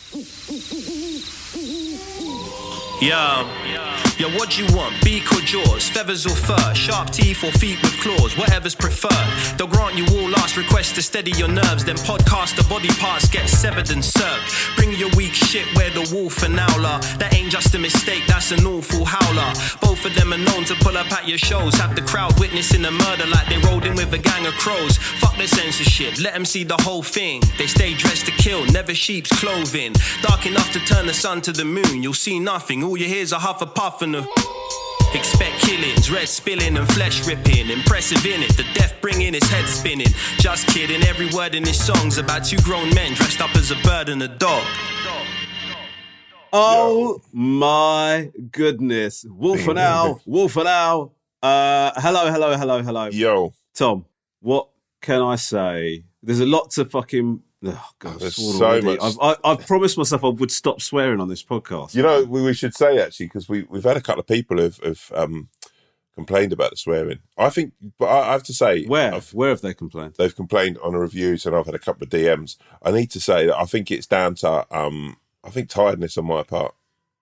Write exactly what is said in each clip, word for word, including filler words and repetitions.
Yo, yo, what do you want? Beak or jaws? Feathers or fur? Sharp teeth or feet with claws? Whatever's preferred. They'll grant you all last requests to steady your nerves. Then podcast the body parts get severed and served. Bring your weak shit where the wolf and owler. That ain't just a mistake, that's an awful howler. Both of them are known to pull up at your shows. Have the crowd witnessing a murder like they rolled in with a gang of crows. Fuck the censorship, let them see the whole thing. They stay dressed to kill, never sheep's clothing. Dark enough to turn the sun to the moon. You'll see nothing. All you hear is a huff a puff and a... Expect killings, red spilling and flesh ripping. Impressive in it, the death bringing his head spinning. Just kidding, every word in his song's about two grown men dressed up as a bird and a dog. Oh my goodness. Wolf and Owl, Wolf and Owl. Uh, hello, hello, hello, hello. Yo. Tom, what can I say? There's a lot to fucking... Oh, God, There's I so already. much. I've, I, I've promised myself I would stop swearing on this podcast. You know, we, we should say, actually, because we, we've had a couple of people who've, who've um, complained about the swearing. I think, but I, I have to say... Where? I've, Where have they complained? They've complained on the reviews, and I've had a couple of D Ms. I need to say that I think it's down to, um, I think, tiredness on my part.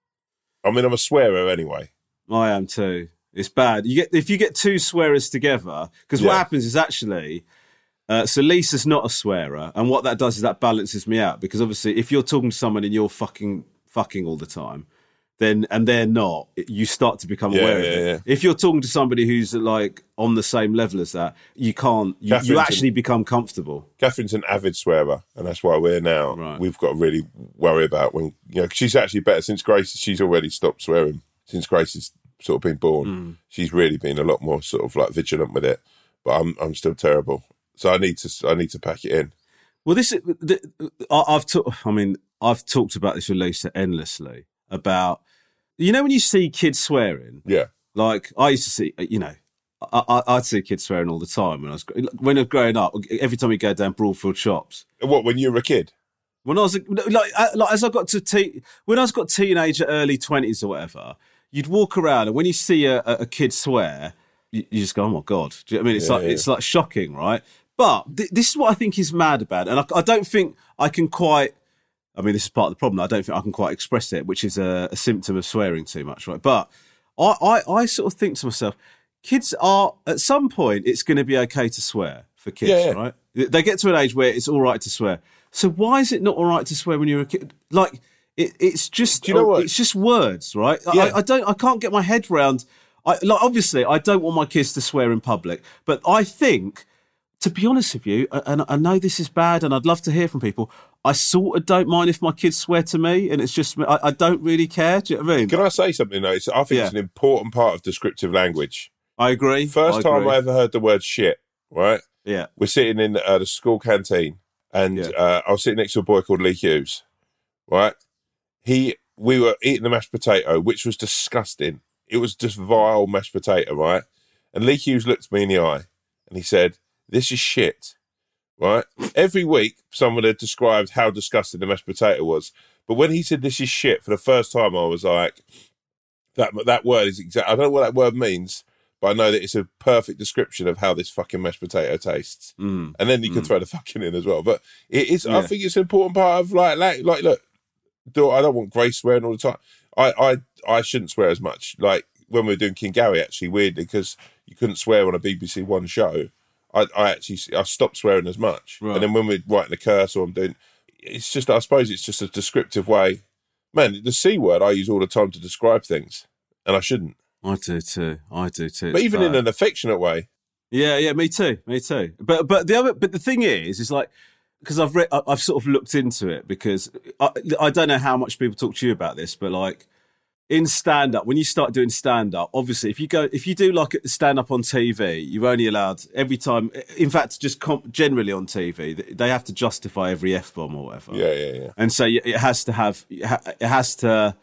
I mean, I'm a swearer anyway. I am too. It's bad. You get If you get two swearers together, because Yeah. what happens is actually... Uh, so Lisa's not a swearer, and what that does is that balances me out, because obviously if you're talking to someone and you're fucking fucking all the time, then and they're not, you start to become Yeah, aware yeah, of it. yeah. If you're talking to somebody who's like on the same level as that, you can't. You, you Catherine's actually an- become comfortable. Catherine's an avid swearer, and that's why we're now. Right. We've got to really worry about when, you know, 'cause she's actually better since Grace. She's already stopped swearing since Grace has sort of been born. Mm. She's really been a lot more sort of like vigilant with it, but I'm I'm still terrible. So I need to I need to pack it in. Well, this is. The, I- I've talked. I mean, I've talked about this with Lisa endlessly about. You know, when you see kids swearing. Yeah. Like, I used to see, you know, I, I, I'd see kids swearing all the time when I was when I was growing up. Every time we go down Broadfield shops. What, when you were a kid? When I was like, I, like as I got to te- when I was got teenager, early twenties or whatever, you'd walk around and when you see a, a kid swear, you, you just go, "Oh my God!" Do you know what I mean? It's Yeah, like yeah. it's like shocking, right? But th- this is what I think is mad about it, and I, I don't think I can quite. I mean, this is part of the problem. I don't think I can quite express it, which is a, a symptom of swearing too much, right? But I, I, I sort of think to myself, kids are, at some point, it's going to be okay to swear for kids, Yeah, yeah. right? They get to an age where it's all right to swear. So why is it not all right to swear when you're a kid? Like, it, it's just, Do you know what? it's just words, right? Yeah. I, I don't, I can't get my head round. I, like, obviously, I don't want my kids to swear in public, but I think, to be honest with you, and I know this is bad, and I'd love to hear from people. I sort of don't mind if my kids swear to me, and it's just I, I don't really care. Do you know what I mean? Can I say something though? It's, I think Yeah. it's an important part of descriptive language. I agree. First I time agree. I ever heard the word shit, right? Yeah. We're sitting in uh, the school canteen, and Yeah. uh, I was sitting next to a boy called Lee Hughes, right? He, we were eating the mashed potato, which was disgusting. It was just vile mashed potato, right? And Lee Hughes looked me in the eye, and he said, "This is shit." Right? Every week, someone had described how disgusting the mashed potato was. But when he said this is shit for the first time, I was like, that that word is exact. I don't know what that word means, but I know that it's a perfect description of how this fucking mashed potato tastes. Mm. And then you can Mm. throw the fucking in as well. But it is, Yeah. I think it's an important part of like, like, like look, do, I don't want Grace swearing all the time. I, I, I shouldn't swear as much. Like when we were doing King Gary, actually, weirdly, because you couldn't swear on a B B C One show. I, I actually I stopped swearing as much, Right. and then when we're writing a curse or I'm doing, it's just I suppose it's just a descriptive way. Man, the C word I use all the time to describe things, and I shouldn't. I do too. I do too. But It's even in bad. an affectionate way. Yeah, yeah, me too, me too. But but the other, but the thing is, is like because I've read, I've sort of looked into it because I, I don't know how much people talk to you about this, but like in stand up, when you start doing stand up, obviously if you go if you do like stand up on T V, you're only allowed every time. In fact, just comp, generally on T V, they have to justify every F bomb or whatever. Yeah, yeah, yeah. And so it has to have it has to.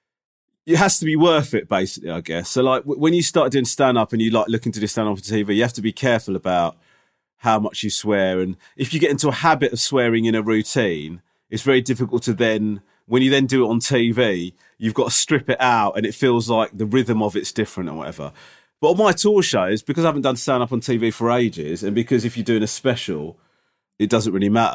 It has to be worth it, basically, I guess. So, like, when you start doing stand-up and you like looking to do stand-up on T V, you have to be careful about how much you swear. And if you get into a habit of swearing in a routine, it's very difficult to then, when you then do it on T V, you've got to strip it out and it feels like the rhythm of it's different or whatever. But on my tour shows, because I haven't done stand-up on T V for ages, and because if you're doing a special, it doesn't really matter,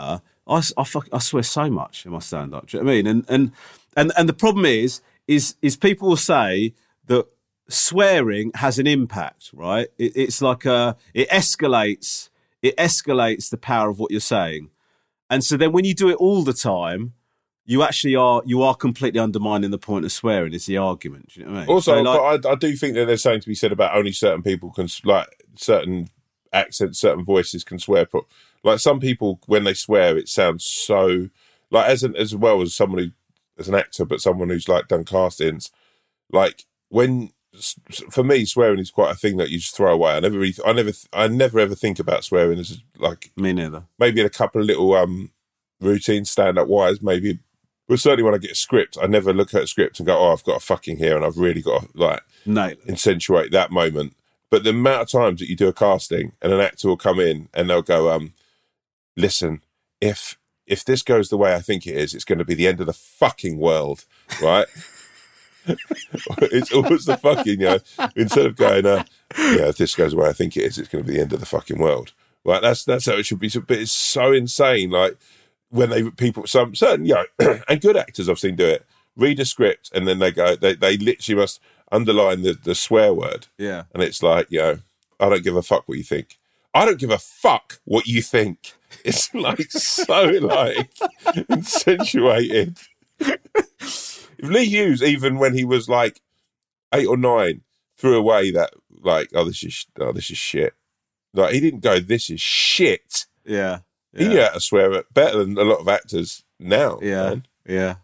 I, I, fuck, I swear so much in my stand-up. Do you know what I mean? And and and and the problem is, is is people will say that swearing has an impact, right? It, it's like a, it escalates, it escalates the power of what you're saying, and so then when you do it all the time, you actually are you are completely undermining the point of swearing. Is the argument? Do you know what I mean? Also, So, like, but I, I do think that there's something to be said about only certain people can, like certain accents, certain voices can swear. Pro- like some people, when they swear, it sounds so like as an, as well as someone who as an actor, but someone who's like done castings. Like when for me, swearing is quite a thing that you just throw away. I never really, I never, I never ever think about swearing as like me neither. Maybe in a couple of little um routines, stand up wise, maybe. But certainly when I get a script, I never look at a script and go, oh, I've got a fucking here and I've really got to like no. accentuate that moment. But the amount of times that you do a casting and an actor will come in and they'll go, um, listen, if if this goes the way I think it is, it's going to be the end of the fucking world, right? It's always the fucking, you know, instead of going, uh, yeah, if this goes the way I think it is, it's going to be the end of the fucking world. Right? That's that's how it should be. But it's so insane, like, when they people some certain you know and good actors I've seen do it, read a script and then they go they, they literally must underline the, the swear word. Yeah. And it's like, you know, I don't give a fuck what you think. I don't give a fuck what you think. It's like so like accentuated. If Lee Hughes, even when he was like eight or nine, threw away that like, oh this is oh this is shit. Like he didn't go, this is shit. Yeah. He Yeah. knew how to swear it better than a lot of actors now. Yeah, man. yeah.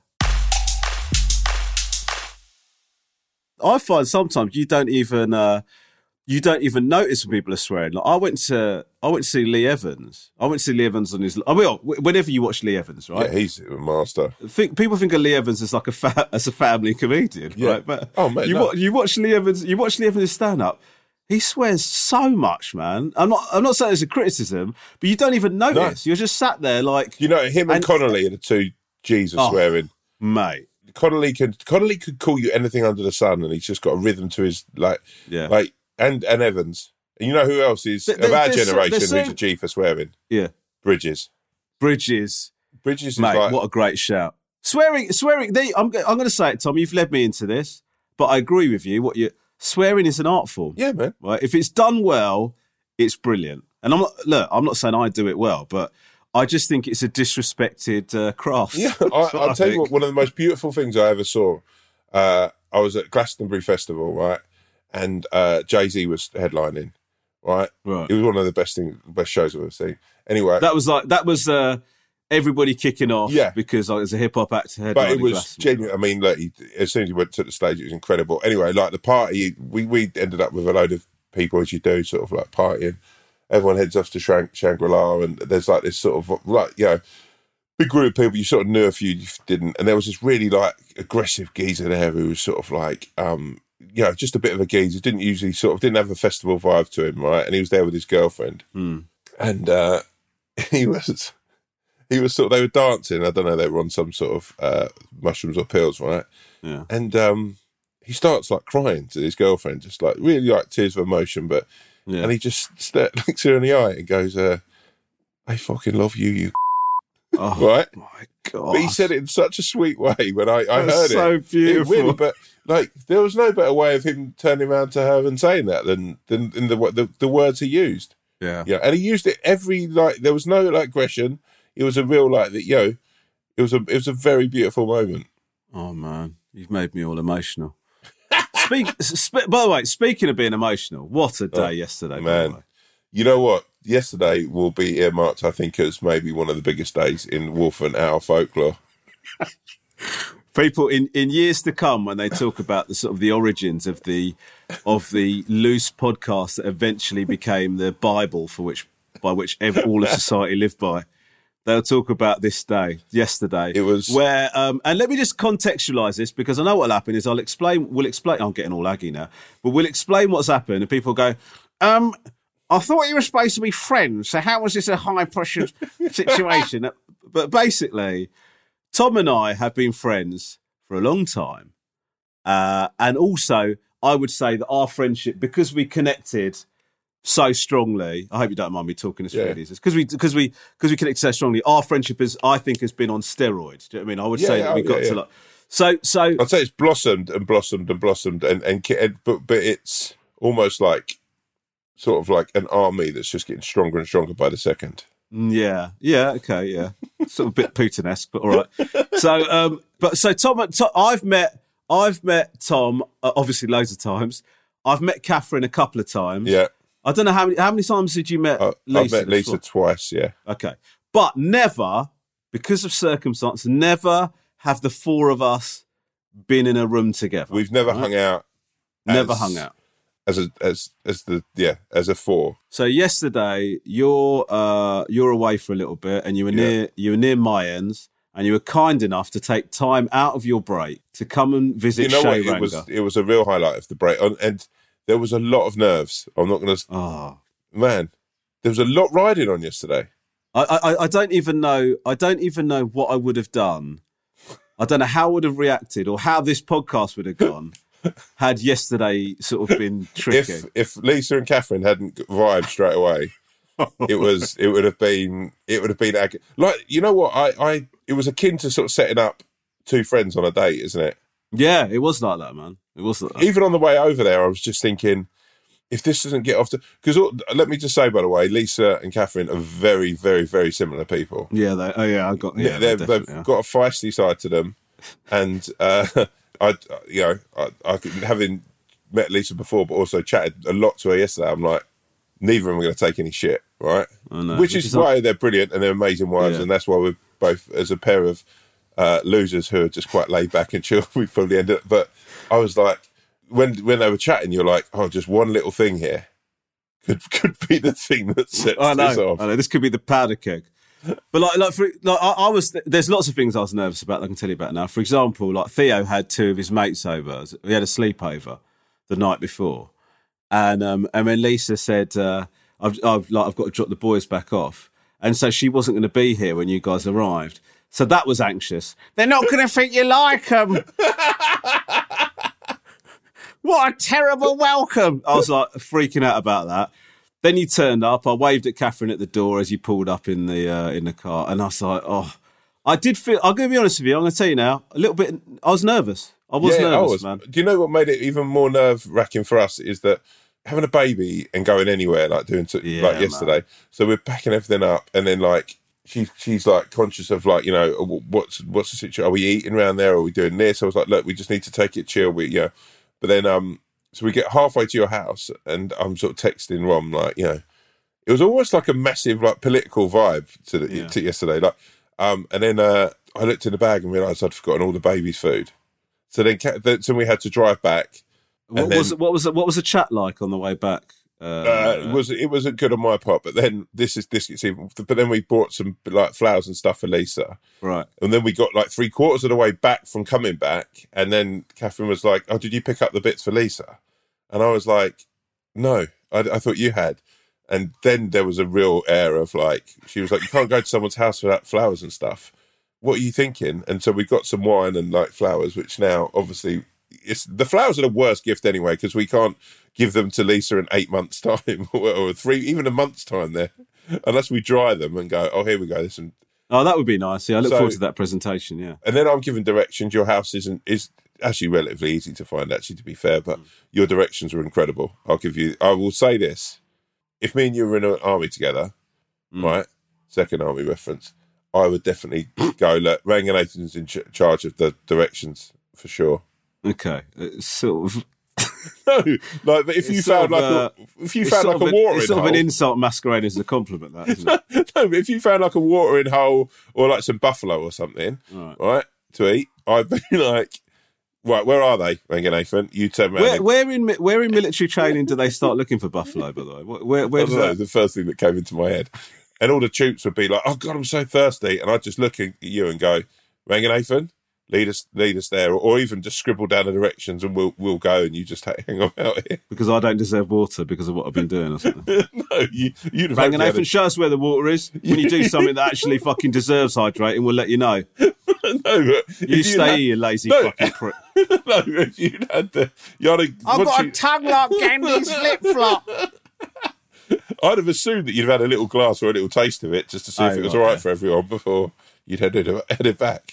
I find sometimes you don't even uh, you don't even notice when people are swearing. Like I went to I went to see Lee Evans. I went to see Lee Evans on his. I mean, whenever you watch Lee Evans, right? Yeah, he's a master. Think, people think of Lee Evans as like a fa- as a family comedian, Yeah. right? But Oh, mate, you no. wa- you watch Lee Evans. You watch Lee Evans stand up. He swears so much, man. I'm not. I'm not saying it's a criticism, but you don't even notice. You're just sat there like, You know, him and, And- Connolly are the two G's of Oh. swearing. mate. Connolly could Connolly could call you anything under the sun, and he's just got a rhythm to his like, Yeah. like and and Evans. And you know who else is There- of our there's- generation there's who's so- a G for swearing? Yeah. Bridges. Bridges. Bridges is Mate, like what a great shout! Swearing, swearing. They, I'm, I'm going to say it, Tom. You've led me into this, but I agree with you. What you swearing is an art form, yeah, man. right? If it's done well, it's brilliant. And I'm not look. I'm not saying I do it well, but I just think it's a disrespected uh, craft. Yeah, I, That's what I'll I tell you think. what. One of the most beautiful things I ever saw. Uh, I was at Glastonbury Festival, right, and uh, Jay-Z was headlining. Right, Right. It was one of the best thing, best shows I've ever seen. Anyway, That was like that was uh, everybody kicking off, Yeah. because like, as a hip hop actor, but it headlining was Glastonbury. genuine. I mean, look, he, as soon as he went to the stage, it was incredible. Anyway, like the party, we we ended up with a load of people, as you do, sort of like partying. Everyone heads off to Shang- Shangri-La, and there's like this sort of like, you know, big group of people. You sort of knew a few, you didn't, and there was this really like aggressive geezer there who was sort of like, um, you know, just a bit of a geezer. Didn't usually sort of didn't have a festival vibe to him, right? And he was there with his girlfriend, Hmm. and uh, he was. He was sort of, they were dancing. I don't know, they were on some sort of uh, mushrooms or pills, right? Yeah. And um, he starts like crying to his girlfriend, just like really like tears of emotion. But Yeah. and he just st- looks her in the eye and goes, uh, "I fucking love you, you." Oh Right? my god! But he said it in such a sweet way when I, I That's heard so it. beautiful. It really, but like there was no better way of him turning around to her and saying that than than, than the, the the words he used. Yeah. Yeah, and he used it every like. There was no like aggression. It was a real like that. You know, it was a it was a very beautiful moment. Oh man, you've made me all emotional. Speak. sp- by the way, speaking of being emotional, what a day Oh, yesterday, by the man. way. You know what? Yesterday will be earmarked, I think, as maybe one of the biggest days in Wolf and Owl folklore. People in, in years to come, when they talk about the sort of the origins of the of the loose podcast that eventually became the Bible for which by which every, all of society lived by, they'll talk about this day, yesterday. It was- where, um, and let me just contextualise this, because I know what'll happen is I'll explain. We'll explain. I'm getting all aggy now, but we'll explain what's happened, and people go, um. I thought you were supposed to be friends, so how was this a high-pressure situation? But basically, Tom and I have been friends for a long time. Uh, and also, I would say that our friendship, because we connected so strongly. I hope you don't mind me talking as Yeah. freely as this, because we because we because we connect so strongly. Our friendship is, I think, has been on steroids. Do you know what I mean? I would Yeah, say yeah, that we oh, got yeah, to yeah. like. So so I'd say it's blossomed and blossomed and blossomed, and and, ki- and but but it's almost like sort of like an army that's just getting stronger and stronger by the second. yeah yeah okay yeah, sort of a bit Putin-esque, but all right. So um, but so Tom, Tom I've met I've met Tom uh, obviously loads of times. I've met Catherine a couple of times. Yeah, I don't know how many how many times did you met I, Lisa? I've met Lisa before? twice. Yeah, Okay. But never, because of circumstance, never have the four of us been in a room together. we've never right? hung out. Never as- hung out. as a as as the yeah as a four. So yesterday, you're uh, you're away for a little bit, and you were near you were near Mayans, and you were kind enough to take time out of your break to come and visit You know what? Shay It Ranga. was it was a real highlight of the break, and, and there was a lot of nerves. I'm not going to Oh. man. There was a lot riding on yesterday. I, I I don't even know I don't even know what I would have done. I don't know how I would have reacted or how this podcast would have gone had yesterday sort of been tricky. If if Lisa and Catherine hadn't vibed straight away, it was it would have been it would have been ag- like you know what I I it was akin to sort of setting up two friends on a date, isn't it? Yeah, it was like that, man. It was like that. Even on the way over there, I was just thinking, if this doesn't get off to because let me just say by the way, Lisa and Catherine are very very very similar people. Yeah, they, oh yeah, I got. Yeah, they've, they they've definitely are. got a feisty side to them, and uh, I, you know, I, I having met Lisa before, but also chatted a lot to her yesterday. I'm like, neither of them are going to take any shit, right? I know. Which, Which is, is why they're brilliant and they're amazing wives, Yeah. and that's why we're both as a pair of uh, losers who are just quite laid back and chill. We probably ended up, but I was like, when when they were chatting, you're like, oh, just one little thing here could could be the thing that sets I this know. off. I know. This could be the powder keg. But like, like, for, like I, I was. There's lots of things I was nervous about that I can tell you about now. For example, like Theo had two of his mates over. We had a sleepover the night before, and um, and when Lisa said, uh, "I've, I've, like, I've got to drop the boys back off," and so she wasn't going to be here when you guys arrived. So that was anxious. They're not going to think you like them. What a terrible welcome! I was like freaking out about that. Then you turned up. I waved at Catherine at the door as you pulled up in the uh, in the car, and I was like, "Oh, I did feel." I'm going to be honest with you. I'm going to tell you now. A little bit. I was nervous. I was Yeah, nervous, I was. man. Do you know what made it even more nerve wracking for us is that having a baby and going anywhere like doing to, Yeah, like yesterday. So we're packing everything up, and then like she she's like conscious of like you know what's what's the situation? Are we eating around there? Are we doing this? I was like, look, we just need to take it chill. We you know, but then um, so we get halfway to your house, and I'm sort of texting Rom like you know. It was almost like a massive, like, political vibe to, the, Yeah. to yesterday. Like, um, and then uh, I looked in the bag and realised I'd forgotten all the baby's food. So then, ca- then so we had to drive back. What and then- was what was what was the chat like on the way back? Uh, Uh, it was it wasn't good on my part, but then this is this gets even. But then we bought some like flowers and stuff for Lisa, right. and then we got like three quarters of the way back from coming back, and then Catherine was like, "Oh, did you pick up the bits for Lisa?" And I was like, "No, I, I thought you had." And then there was a real air of like, she was like, you can't go to someone's house without flowers and stuff. What are you thinking? And so we got some wine and like flowers, which now obviously it's the flowers are the worst gift anyway, because we can't give them to Lisa in eight months' time or, or three, even a month's time there, unless we dry them and go, oh, here we go. Listen. Oh, that would be nice. Yeah, I look So- forward to that presentation. Yeah. And then I'm giving directions. Your house isn't is actually relatively easy to find, actually, to be fair, but your directions were incredible. I'll give you, I will say this. If me and you were in an army together, Mm. right, second army reference, I would definitely go, look, Ranganathan's in ch- charge of the directions, for sure. Okay. It's sort of. No, like, but if It's you sort found of, like uh, a, if you It's found sort like of a an- watering it's sort hole, of an insult masquerading as a compliment. That isn't it? no, but if you found like a watering hole or like some buffalo or something, Right. right, to eat, I'd be like, right, where are they, Ranganathan? You turn around. Where, and- where in mi- where in military training do they start looking for buffalo? By the way, where where, where I does don't know, that? the first thing that came into my head. And all the troops would be like, oh, God, I'm so thirsty. And I'd just look at you and go, Ranganathan, lead us lead us there. Or, or even just scribble down the directions and we'll we'll go and you just hang on out here. Because I don't deserve water because of what I've been doing or something. No, you, you'd have Bang and hopefully had Nathan, show us where the water is. When you do something that actually fucking deserves hydrating, we'll let you know. a- no, but You if you'd stay had- here, you lazy No. fucking prick. No, if you'd had the... You had a, I've once got you- a tongue like Gandhi's flip flop. I'd have assumed that you'd have had a little glass or a little taste of it just to see Oh, if it was right, all right yeah. for everyone before you'd headed, headed back.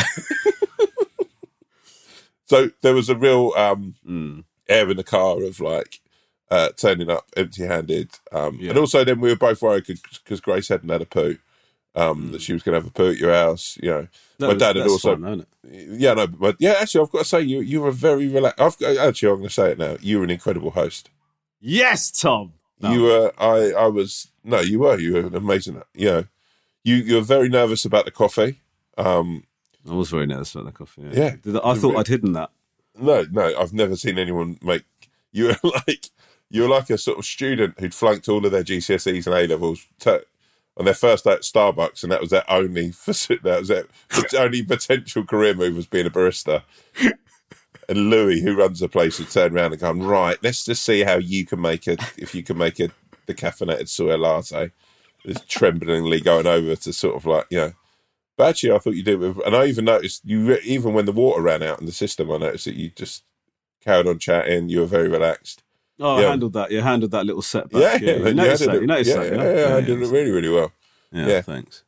So there was a real um, Mm. air in the car of like uh, turning up empty-handed. Um, Yeah. And also then we were both worried because Grace hadn't had a poo, um, that she was going to have a poo at your house. You know, No, my dad had that's also... fine, isn't it? Yeah, no, but yeah, actually, I've got to say, you you were very relaxed. I've, actually, I'm going to say it now. You were an incredible host. Yes, Tom. No. You were, I, I was, no, you were, you were an amazing, you know, you, you were very nervous about the coffee. Um, I was very nervous about the coffee. Yeah, Yeah. Did I I thought I'd hidden that. no, no, I've never seen anyone make, you were like, you were like a sort of student who'd flunked all of their G C S Es and A levels to, on their first day at Starbucks, and that was their only, that was their only potential career move was being a barista. And Louis, who runs the place, had turned around and gone, right, let's just see how you can make it, if you can make a decaffeinated soy latte. Just tremblingly going over to sort of like, you know. But actually, I thought you did with, and I even noticed, you even when the water ran out in the system, I noticed that you just carried on chatting, you were very relaxed. Oh, Yeah. I handled that. You handled that little setback. Yeah, yeah. yeah, You noticed handled that. it- You noticed yeah, that. you yeah, know? yeah, I did it really, really well. Yeah, yeah. thanks.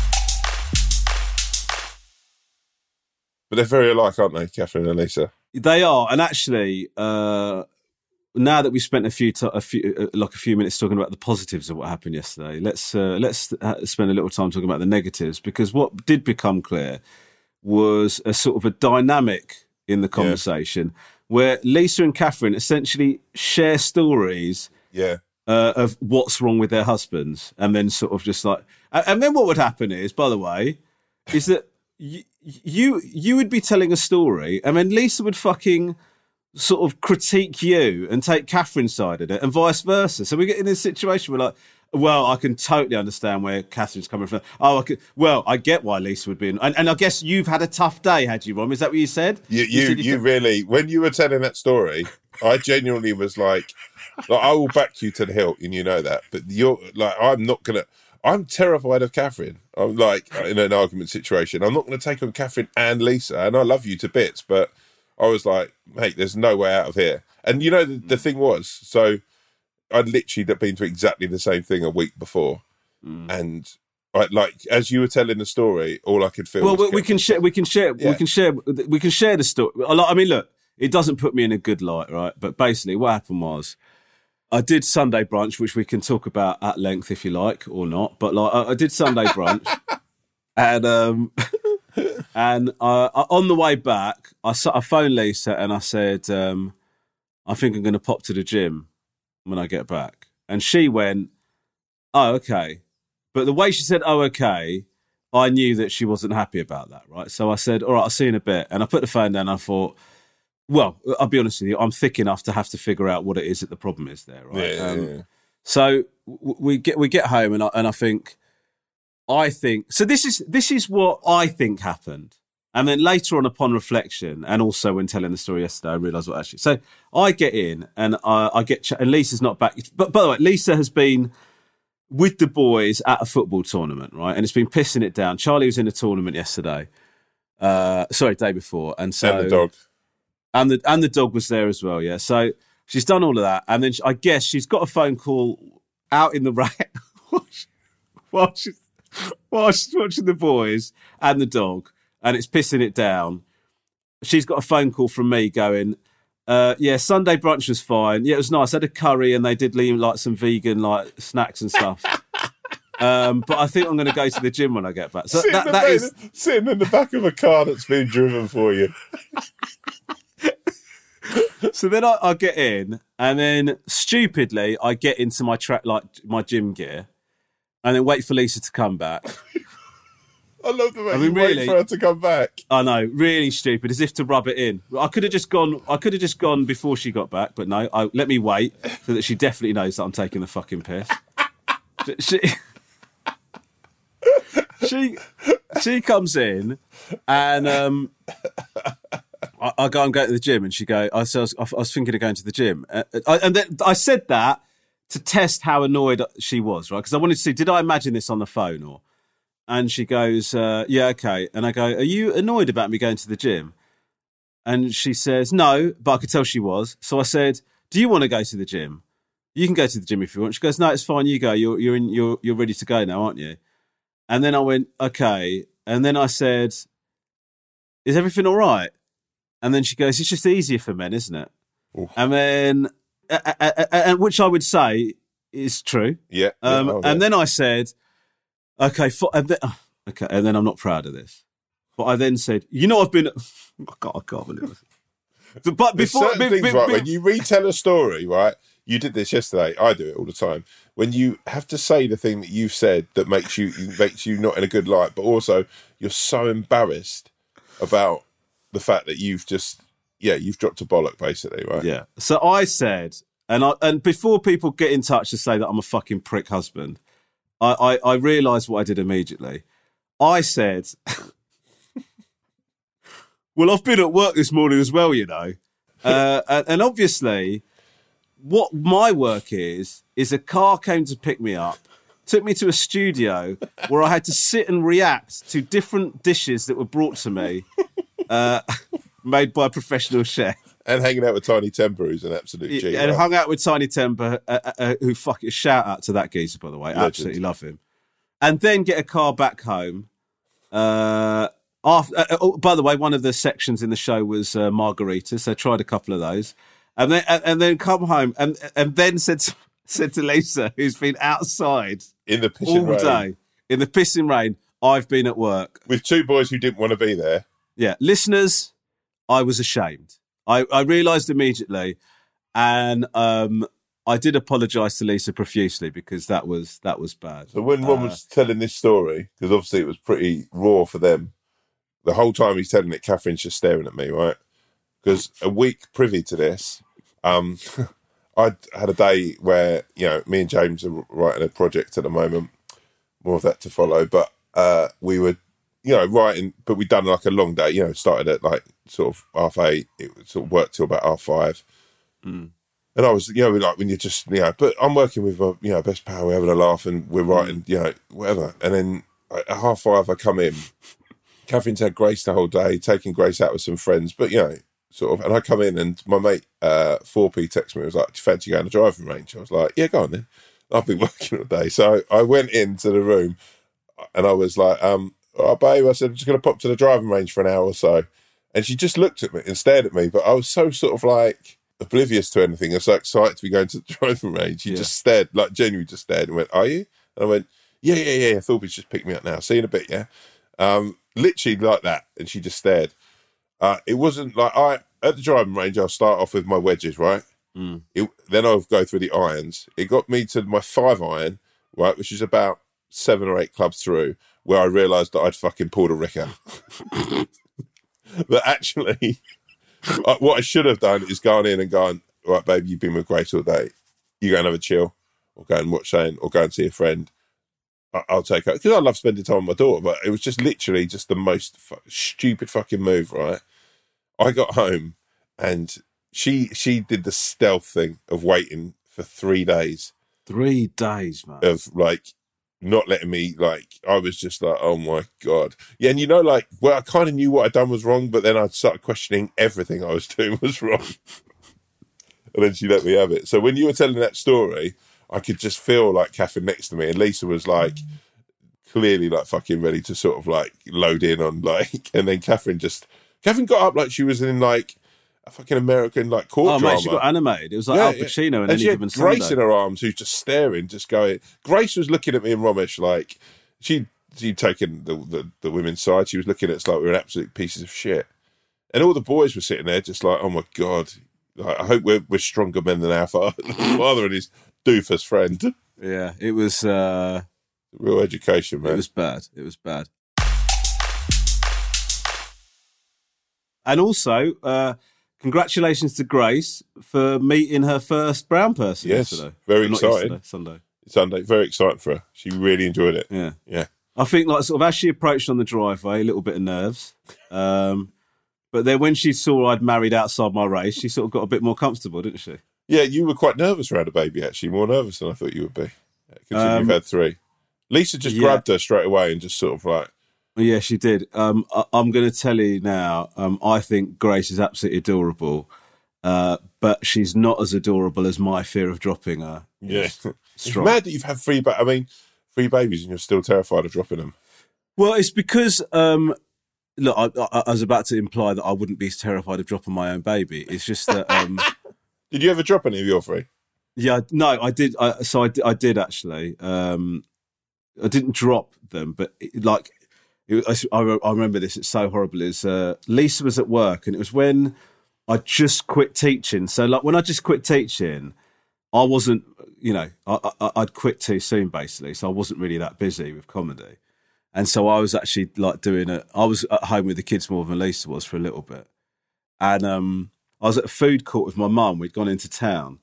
But they're very alike, aren't they, Catherine and Lisa? They are, and actually, uh, now that we spent a few, t- a few, uh, like a few minutes talking about the positives of what happened yesterday, let's uh, let's uh, spend a little time talking about the negatives, because what did become clear was a sort of a dynamic in the conversation where Lisa and Catherine essentially share stories Yeah. uh, of what's wrong with their husbands, and then sort of just like, and and then what would happen is, by the way, is that you you you would be telling a story, and then Lisa would fucking sort of critique you and take Catherine's side of it, and vice versa. So we get in this situation where like, well, I can totally understand where Catherine's coming from. Oh, I could, well, I get why Lisa would be in, and, and I guess you've had a tough day, had you, Rom? Is that what you said? You, you, said you felt- really, when you were telling that story, I genuinely was like, like, I will back you to the hilt, and you know that. But you're like, I'm not gonna. I'm terrified of Catherine. I'm like in an argument situation. I'm not going to take on Catherine and Lisa, and I love you to bits, but I was like, mate, there's no way out of here. And you know, the, the thing was, so I'd literally been through exactly the same thing a week before, Mm. and I, like as you were telling the story, all I could feel. Well, was we, we can share. We can share. Yeah. We can share. We can share the story. I mean, look, it doesn't put me in a good light, right? But basically, what happened was, I did Sunday brunch, which we can talk about at length if you like or not. But like, I, I did Sunday brunch, and um, and uh, on the way back, I, s- I phoned Lisa and I said, um, I think I'm going to pop to the gym when I get back. And she went, oh, okay. But the way she said, oh, okay, I knew that she wasn't happy about that, right? So I said, all right, I'll see you in a bit. And I put the phone down and I thought, well, I'll be honest with you, I'm thick enough to have to figure out what it is that the problem is there, right? Yeah, yeah, Um, yeah. So w- we get we get home and I, and I think, I think, so this is this is what I think happened. And then later on, upon reflection, and also when telling the story yesterday, I realised what actually. So I get in and I, I get, ch- and Lisa's not back. But by the way, Lisa has been with the boys at a football tournament, right? And it's been pissing it down. Charlie was in a tournament yesterday, uh, sorry, day before, and so And the dog. and the and the dog was there as well. Yeah, so she's done all of that, and then she, I guess she's got a phone call out in the rack while she's while she's watching the boys and the dog, and it's pissing it down. She's got a phone call from me going, uh, yeah, Sunday brunch was fine. Yeah, it was nice. I had a curry and they did leave like some vegan like snacks and stuff. um, but I think I'm going to go to the gym when I get back. So sitting, that, in that the, is, sitting in the back of a car that's been driven for you. so then I, I get in and then stupidly I get into my track, like my gym gear, and then wait for Lisa to come back. I love the way I mean, you wait really- for her to come back. I know, really stupid, as if to rub it in. I could have just gone. I could have just gone before she got back, but no. I, let me wait so that she definitely knows that I'm taking the fucking piss. She, she, she comes in, and um, I, I go and go to the gym, and she go. I said, I was, I was thinking of going to the gym, uh, I, and then I said that to test how annoyed she was, right? Because I wanted to see, did I imagine this on the phone or? And she goes, uh, yeah, okay. And I go, are you annoyed about me going to the gym? And she says, no, but I could tell she was. So I said, do you want to go to the gym? you can go to the gym if you want. She goes, no, it's fine. You go. You're you're in. You're you're ready to go now, aren't you? And then I went, okay. And then I said, is everything all right? And then she goes, it's just easier for men, isn't it? Oof. And then, uh, uh, uh, uh, which I would say is true. Yeah. Um, yeah, and then I said, okay, for, and then, okay. And then I'm not proud of this. But I then said, you know, I've been, oh God, I can't believe it. But, but before, certain be, things, be, right, be, when you retell a story, right, you did this yesterday. I do it all the time. When you have to say the thing that you've said that makes you makes you not in a good light, but also you're so embarrassed about the fact that you've just, yeah, you've dropped a bollock, basically, right? Yeah. So I said, and I and before people get in touch to say that I'm a fucking prick husband, I I, I realised what I did immediately. I said, well, I've been at work this morning as well, you know, uh, and, and obviously. What my work is, is a car came to pick me up, took me to a studio where I had to sit and react to different dishes that were brought to me, uh, made by a professional chef. And hanging out with Tiny Temper, who's an absolute G. And right? hung out with Tiny Temper, uh, uh, uh, who fucking, shout out to that geezer, by the way. Legend. Absolutely love him. And then get a car back home. Uh, after, uh, oh, by the way, one of the sections in the show was uh, margaritas, so I tried a couple of those. And then and then come home and and then said to, said to Lisa, who's been outside in the pissing all rain. day in the pissing rain, I've been at work with two boys who didn't want to be there. Yeah, listeners, I was ashamed. I, I realised immediately, and um, I did apologise to Lisa profusely because that was that was bad. So when Ron uh, was telling this story, because obviously it was pretty raw for them, the whole time he's telling it, Catherine's just staring at me, right? Because a week privy to this, um, I had a day where, you know, me and James are writing a project at the moment, more of that to follow, but uh, we were, you know, writing, but we'd done like a long day, you know, started at like sort of half eight, it sort of worked till about half five. Mm. And I was, you know, like when you're just, you know, but I'm working with my, you know, best pal, we're having a laugh and we're writing, mm. you know, whatever. And then at half five, I come in, Catherine's had Grace the whole day, taking Grace out with some friends, but, you know, sort of, and I come in and my mate, uh, four P texted me, was like, do you fancy going to driving range? I was like, yeah, go on then. I've been working all day. So I went into the room and I was like, um, oh, babe, I said, I'm just going to pop to the driving range for an hour or so. And she just looked at me and stared at me, but I was so sort of like oblivious to anything. I was so excited to be going to the driving range. She yeah. just stared, like genuinely just stared and went, are you? And I went, yeah, yeah, yeah, yeah. Thorby's just picked me up now. See you in a bit, yeah? Um, literally like that. And she just stared. Uh, it wasn't like I at the driving range. I'll start off with my wedges, right? Mm. It, then I'll go through the irons. It got me to my five iron, right, which is about seven or eight clubs through, where I realised that I'd fucking pulled a Ricker. But actually, I, what I should have done is gone in and gone, right, babe, you've been with Grace all day. You go and have a chill, or go and watch Shane, or go and see a friend. I, I'll take her because I love spending time with my daughter. But it was just literally just the most fu- stupid fucking move, right? I got home and she she did the stealth thing of waiting for three days. Three days, man. Of like not letting me, like, I was just like, oh my God. Yeah, and you know, like, well, I kind of knew what I'd done was wrong, but then I started questioning everything I was doing was wrong. And then she let me have it. So when you were telling that story, I could just feel like Catherine next to me, and Lisa was like, clearly like fucking ready to sort of like load in on like, and then Catherine just, Catherine got up like she was in like a fucking American like court oh, drama. Oh, mate, she got animated. It was like yeah, Al Pacino yeah. in Any Any Given Sunday. Grace in her arms, who's just staring, just going. Grace was looking at me and Romesh like she she'd taken the, the the women's side. She was looking at us like we were absolute pieces of shit, and all the boys were sitting there just like, oh my God, I hope we're we're stronger men than our father, father and his doofus friend. Yeah, it was uh, real education, man. It was bad. It was bad. And also, uh, congratulations to Grace for meeting her first brown person yes, yesterday. Very Not excited. Yesterday, Sunday. Sunday, very exciting for her. She really enjoyed it. Yeah. Yeah. I think, like, sort of as she approached on the driveway, a little bit of nerves. Um, but then when she saw I'd married outside my race, she sort of got a bit more comfortable, didn't she? Yeah, you were quite nervous around a baby, actually. More nervous than I thought you would be. Considering um, you've had three. Lisa just yeah. grabbed her straight away and just sort of like... Yeah, she did. Um, I, I'm going to tell you now, um, I think Grace is absolutely adorable. Uh, but she's not as adorable as my fear of dropping her. Yeah. is It's strong. mad that you've had three, ba- I mean, three babies and you're still terrified of dropping them. Well, it's because, um, look, I, I, I was about to imply that I wouldn't be terrified of dropping my own baby. It's just that, um, Did you ever drop any of your three? yeah, no, I did. I, so I, did- I did actually. Um, I didn't drop them, but it, like, it, I, I remember this. It's so horrible. Is uh, Lisa was at work, and it was when I just quit teaching. So, like, when I just quit teaching, I wasn't, you know, I, I, I'd quit too soon, basically. So I wasn't really that busy with comedy. And so I was actually like doing it. I was at home with the kids more than Lisa was for a little bit. And um, I was at a food court with my mum. We'd gone into town.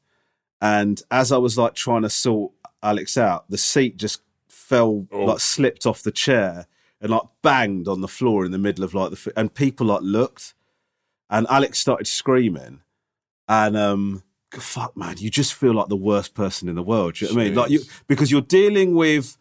And as I was like trying to sort Alex out, the seat just fell, Oh. like slipped off the chair and like banged on the floor in the middle of like the, f- and people like looked. And Alex started screaming. And um, fuck, man, you just feel like the worst person in the world. Do you know what I mean? Like you, because you're dealing with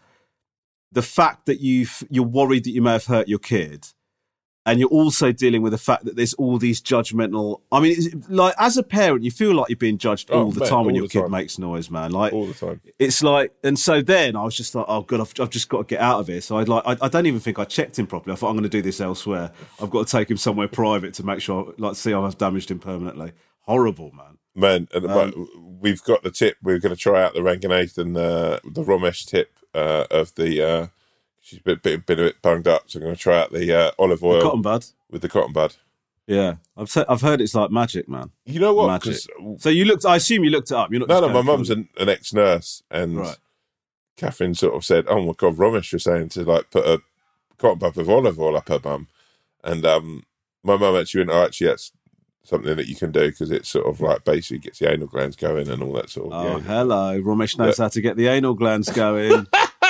the fact that you've, you're worried that you may have hurt your kid. And you're also dealing with the fact that there's all these judgmental... I mean, it's, like, as a parent, you feel like you're being judged Oh, all the mate, time when all your the kid time. makes noise, man. Like, All the time. it's like... And so then I was just like, oh, God, I've, I've just got to get out of here. So I'd like, I, I don't even think I checked him properly. I thought, I'm going to do this elsewhere. I've got to take him somewhere private to make sure, like, see if I've damaged him permanently. Horrible, man. Man, and, but Um, we've got the tip. We're going to try out the Ranganathan, uh, the Romesh tip uh, of the... Uh, she's been, been, been a bit bunged up, so I'm going to try out the uh, olive oil Cotton bud. with the cotton bud. Yeah. I've, se- I've heard it's like magic, man. You know what? Magic. 'Cause- So you looked... I assume you looked it up. You're not no, just no, my going mum's from- an, an ex-nurse, and Right. Catherine sort of said, "Oh my God, Romesh was saying to like put a cotton bud with olive oil up her bum," and um, my mum actually went, "Oh, actually, that's something that you can do because it sort of like basically gets the anal glands going and all that sort of." Oh, yeah. hello. Ramesh knows how to get the anal glands going.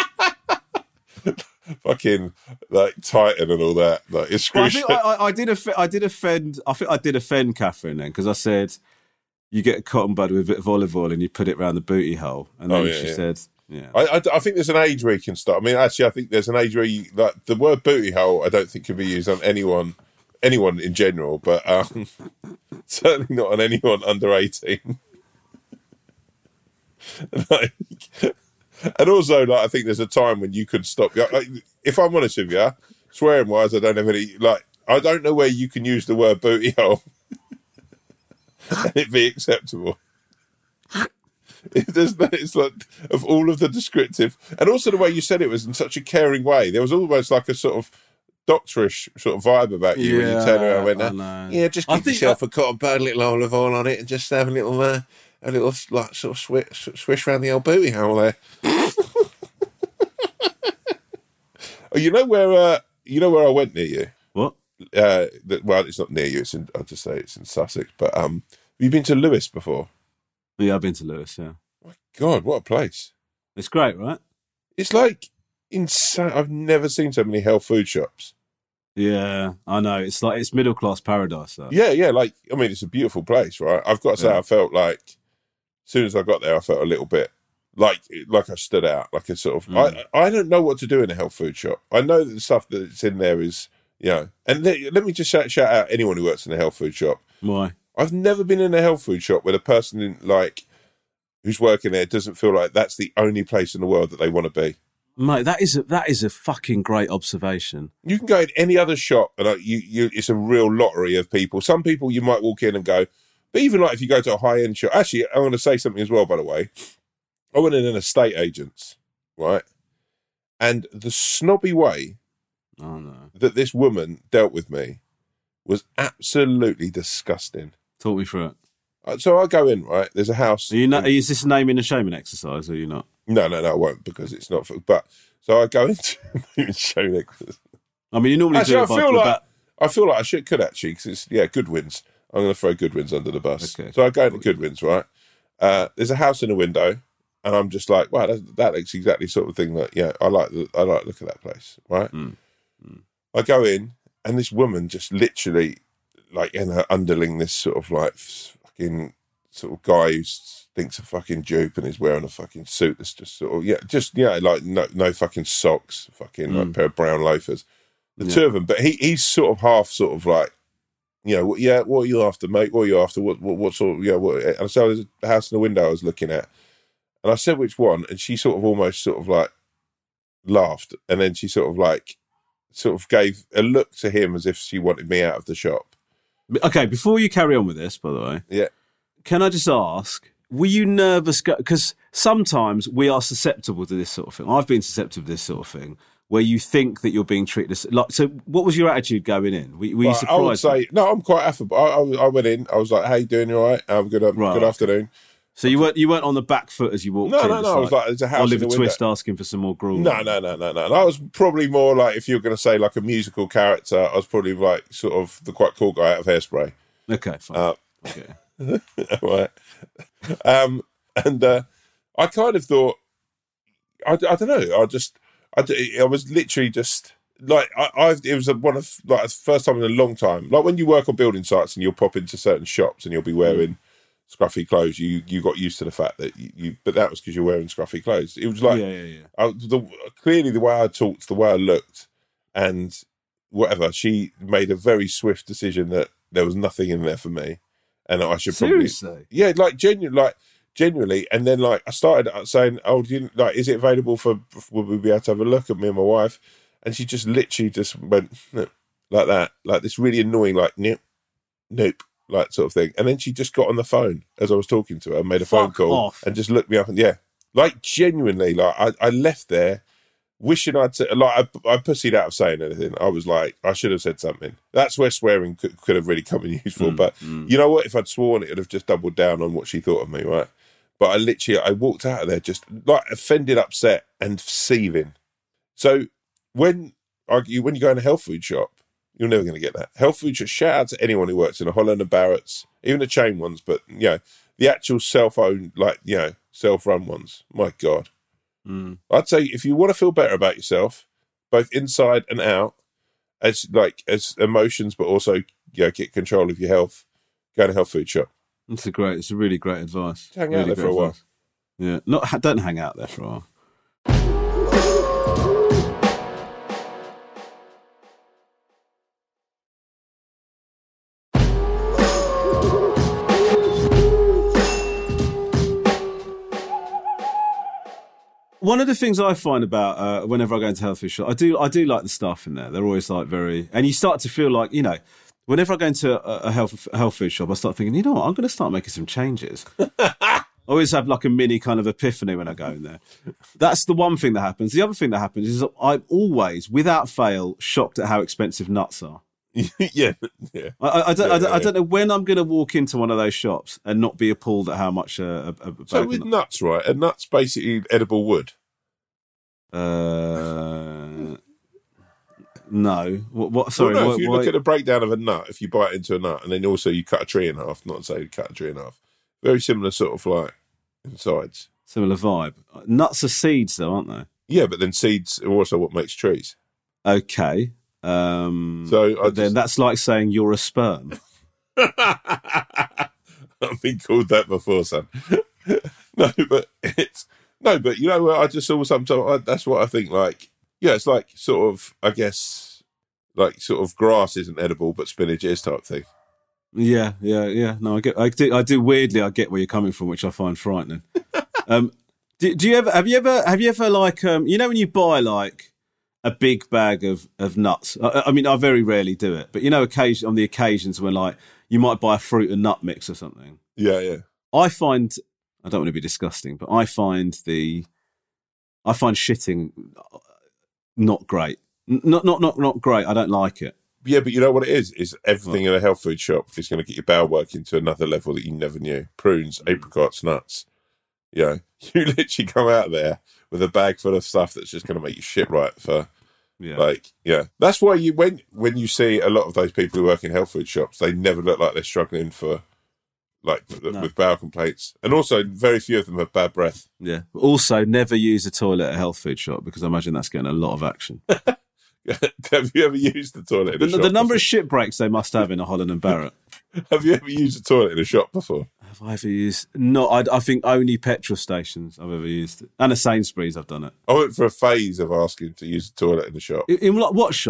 Fucking like Titan and all that, like it's Well, I, think I, I, I did off- I did offend. I think I did offend Catherine then because I said you get a cotton bud with a bit of olive oil and you put it around the booty hole, and then Oh, yeah, she yeah. said, "Yeah, I, I, I think there's an age where you can start. I mean, actually, I think there's an age where you like the word booty hole. I don't think can be used on anyone, anyone in general, but um, certainly not on anyone under eighteen. like, and also, like, I think there's a time when you could stop. Like, if I'm honest with you, swearing wise, I don't have any. Like, I don't know where you can use the word booty hole and it be acceptable. There's no, it's like of all of the descriptive, and also the way you said it was in such a caring way. There was almost like a sort of doctorish sort of vibe about you when you turn around and went, I "Uh, know. Yeah, just I give think yourself a cotton bud, a little olive oil on it, and just have a little, uh, a little like sort of swish, swish around the old booty hole there. Oh, you know where? Uh, you know where I went near you? what? Uh, the, well, it's not near you. It's in. I'll just say it's in Sussex. But um, have you been to Lewis before? Yeah, I've been to Lewis. Yeah, God, what a place! it's great, right? It's like insane. I've never seen so many health food shops. Yeah, I know. It's like it's middle class paradise. Though. Yeah, yeah. Like, I mean, it's a beautiful place, right? I've got to say, Yeah. I felt like as soon as I got there, I felt a little bit like like I stood out, like a sort of. Mm. I I don't know what to do in a health food shop. I know that the stuff that's in there is, you know. And let, let me just shout, shout out anyone who works in a health food shop. Why? I've never been in a health food shop where the person in, like who's working there doesn't feel like that's the only place in the world that they want to be. Mate, that is a, that is a fucking great observation. You can go in any other shop and uh, you, you, it's a real lottery of people. Some people you might walk in and go, but even like if you go to a high end shop, actually, I want to say something as well, by the way. I went in an estate agent's, right? And the snobby way Oh no, that this woman dealt with me was absolutely disgusting. talk me through it. Uh, So I go in, right? There's a house. Are you not? Is this naming and shaming exercise? Or are you not? No, no, no, I won't because it's not for. But so I go into show next. I mean, you normally Actually, do I it by feel the like back- I feel like I should could actually because it's yeah, Goodwins. I'm going to throw Goodwins under the bus. Okay. So I go into Goodwins, right? Uh, there's a house in a window, and I'm just like, wow, that, that looks exactly sort of thing that yeah, I like. The, I like the look of that place, right? Mm. Mm. I go in, and this woman just literally, like in her underling, this sort of like fucking sort of guy who thinks a fucking dupe and is wearing a fucking suit that's just sort of yeah, just yeah, like no no fucking socks, fucking like Mm. pair of brown loafers. The Yeah. two of them, but he he's sort of half sort of like, you know, yeah, what are you after, mate? What are you after? What, what, what sort of, yeah, what? And so there's a house in the window I was looking at. And I said which one, and she sort of almost sort of like laughed. And then she sort of like, sort of gave a look to him as if she wanted me out of the shop. Okay, before you carry on with this, by the way, Yeah. can I just ask, were you nervous? Because sometimes we are susceptible to this sort of thing. I've been susceptible to this sort of thing, where you think that you're being treated as... Like, so what was your attitude going in? Were, were you Well, surprised? I would say, no, I'm quite affable. I, I, I went in, I was like, how you doing? You all right? Um, good, um, Right. good afternoon. So you weren't you weren't on the back foot as you walked No, in? no, just no. I was like, there's a house in Oliver the window. Twist asking for some more gruel. No, no, no, no, no. And I was probably more like, if you're going to say like a musical character, I was probably like sort of the quite cool guy out of Hairspray. Okay, fine. Uh, okay. right. Um, and uh, I kind of thought, I, I don't know. I just, I, I was literally just like, I, I've. It was a, one of like the first time in a long time. Like when you work on building sites and you'll pop into certain shops and you'll be wearing scruffy clothes. You you got used to the fact that you, you but that was because you're wearing scruffy clothes. It was like, yeah, yeah, yeah. I, the, clearly the way I talked, the way I looked, and whatever. She made a very swift decision that there was nothing in there for me, and I should probably, Seriously? yeah, like genuine, like genuinely. And then like I started saying, "Oh, do you, like, is it available for? Would we be able to have a look at me and my wife?" And she just literally just went nope, like that, like this really annoying, like nope, nope, like sort of thing. And then she just got on the phone as I was talking to her, made a phone Fuck call, off. and just looked me up and yeah, like genuinely, like I, I left there wishing I'd said, like I, I pussied out of saying anything. I was like, I should have said something. That's where swearing could, could have really come in useful. Mm, but mm. you know what? If I'd sworn, it would have just doubled down on what she thought of me, right? But I literally, I walked out of there just like offended, upset, and seething. So when I, you when you go in a health food shop, you're never going to get that. Health food shop. Shout out to anyone who works in a Holland and Barrett's, even the chain ones, but you know the actual self-owned, like you know, self-run ones. My God. Mm. I'd say if you want to feel better about yourself, both inside and out, as like as emotions, but also you know, get control of your health, go to a health food shop. It's a great. It's a really great advice. Just hang really out there for great a while. advice. Yeah, not don't hang out there for a while. One of the things I find about uh, whenever I go into health food shop, I do I do like the staff in there. They're always like very, and you start to feel like, you know, whenever I go into a, a health a health food shop, I start thinking, you know what, I'm going to start making some changes. I always have like a mini kind of epiphany when I go in there. That's the one thing that happens. The other thing that happens is I'm always, without fail, shocked at how expensive nuts are. yeah, yeah. I, I, I, don't, Yeah, I, don't, I yeah. don't know when I'm going to walk into one of those shops and not be appalled at how much a, a, a bag So of with nuts- nuts, right? A nut's basically edible wood. Uh, no. What? what sorry. well, no, what, if you why- look at the breakdown of a nut, if you bite into a nut, and then also you cut a tree in half, not to say you cut a tree in half, very similar sort of like insides. Similar vibe. Nuts are seeds, though, aren't they? Yeah, but then seeds are also what makes trees. Okay. Um, So I but then just- that's like saying you're a sperm. I've been called that before, son. no, but it's no, but you know what? I just saw sometimes. I, that's what I think. Like, yeah, it's like sort of, I guess, like sort of grass isn't edible, but spinach is type thing. Yeah, yeah, yeah. No, I get. I do. I do. Weirdly, I get where you're coming from, which I find frightening. um, do, do you ever? Have you ever? Have you ever like? Um, you know, when you buy like a big bag of of nuts. I, I mean, I very rarely do it, but you know, occasion on the occasions when like you might buy a fruit and nut mix or something. Yeah, yeah. I find. I don't want to be disgusting, but I find the. I find shitting not great. N- Not not not not great. I don't like it. Yeah, but you know what it is? Is everything in a health food shop is going to get your bowel working to another level that you never knew. Prunes, apricots, nuts. You know, you literally come out there with a bag full of stuff that's just going to make you shit right for, Yeah. like, yeah. That's why you when when you see a lot of those people who work in health food shops, they never look like they're struggling for, like, No. with bowel complaints. And also, very few of them have bad breath. Yeah. But also, never use a toilet at a health food shop because I imagine that's getting a lot of action. Have you ever used the toilet in a The, shop the number before? of shit breaks they must have in a Holland and Barrett. Have you ever used a toilet in a shop before? Have I ever used? No, I, I think only petrol stations I've ever used it. And a Sainsbury's I've done it. I went for a phase of asking to use the toilet in the shop. In, in what, what shop?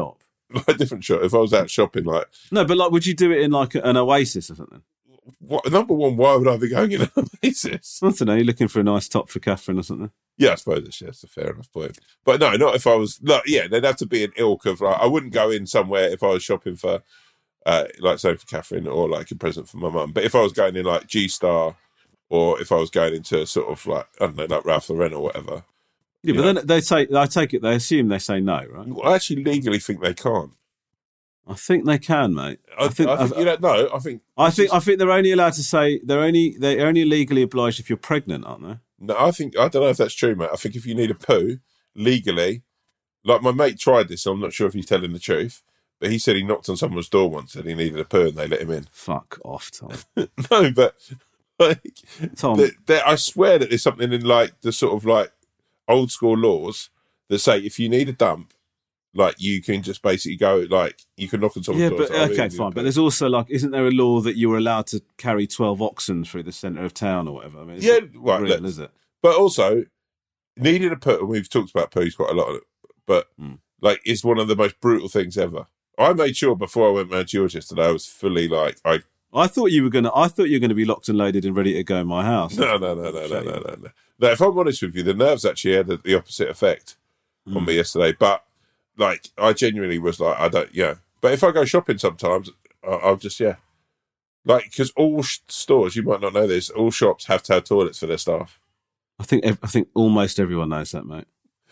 like different shop. If I was out shopping, like No, but like, would you do it in like an Oasis or something? what, number one, why would I be going in a basis? I don't know. You're looking for a nice top for Catherine or something. Yeah, I suppose that's, that's a fair enough point. But no, not if I was. Like, yeah, there'd have to be an ilk of like I wouldn't go in somewhere if I was shopping for, uh, like say for Catherine or like a present for my mum. But if I was going in like G Star, or if I was going into sort of like I don't know, like Ralph Lauren or whatever. Yeah, but know. then they say I take it. They assume they say no, right? Well, I actually legally think they can't. I think they can, mate. I, I think, I think you don't know. I think I think is... I think they're only allowed to say they're only they're only legally obliged if you're pregnant, aren't they? No, I think I don't know if that's true, mate. I think if you need a poo legally, like my mate tried this, so I'm not sure if he's telling the truth, but he said he knocked on someone's door once and he needed a poo and they let him in. Fuck off, Tom. No, but like, Tom, there, there, I swear that there's something in like the sort of like old school laws that say if you need a dump. Like you can just basically go, like you can knock on someone's yeah, door. Yeah, but oh, okay, fine. But there's also like, isn't there a law that you're allowed to carry twelve oxen through the centre of town or whatever? I mean, it's yeah, not right. real, is it? But also, needing a poo. And we've talked about poos quite a lot, but mm. like it's one of the most brutal things ever. I made sure before I went round to yours yesterday, I was fully like I. I thought you were gonna. I thought you were gonna be locked and loaded and ready to go in my house. No, no, no, no, no, no, no, no. No, if I'm honest with you, the nerves actually had the opposite effect mm. on me yesterday, but. Like, I genuinely was like, I don't, yeah. But if I go shopping sometimes, I'll just, yeah. Like, because all sh- stores, you might not know this, all shops have to have toilets for their staff. I think I think almost everyone knows that, mate.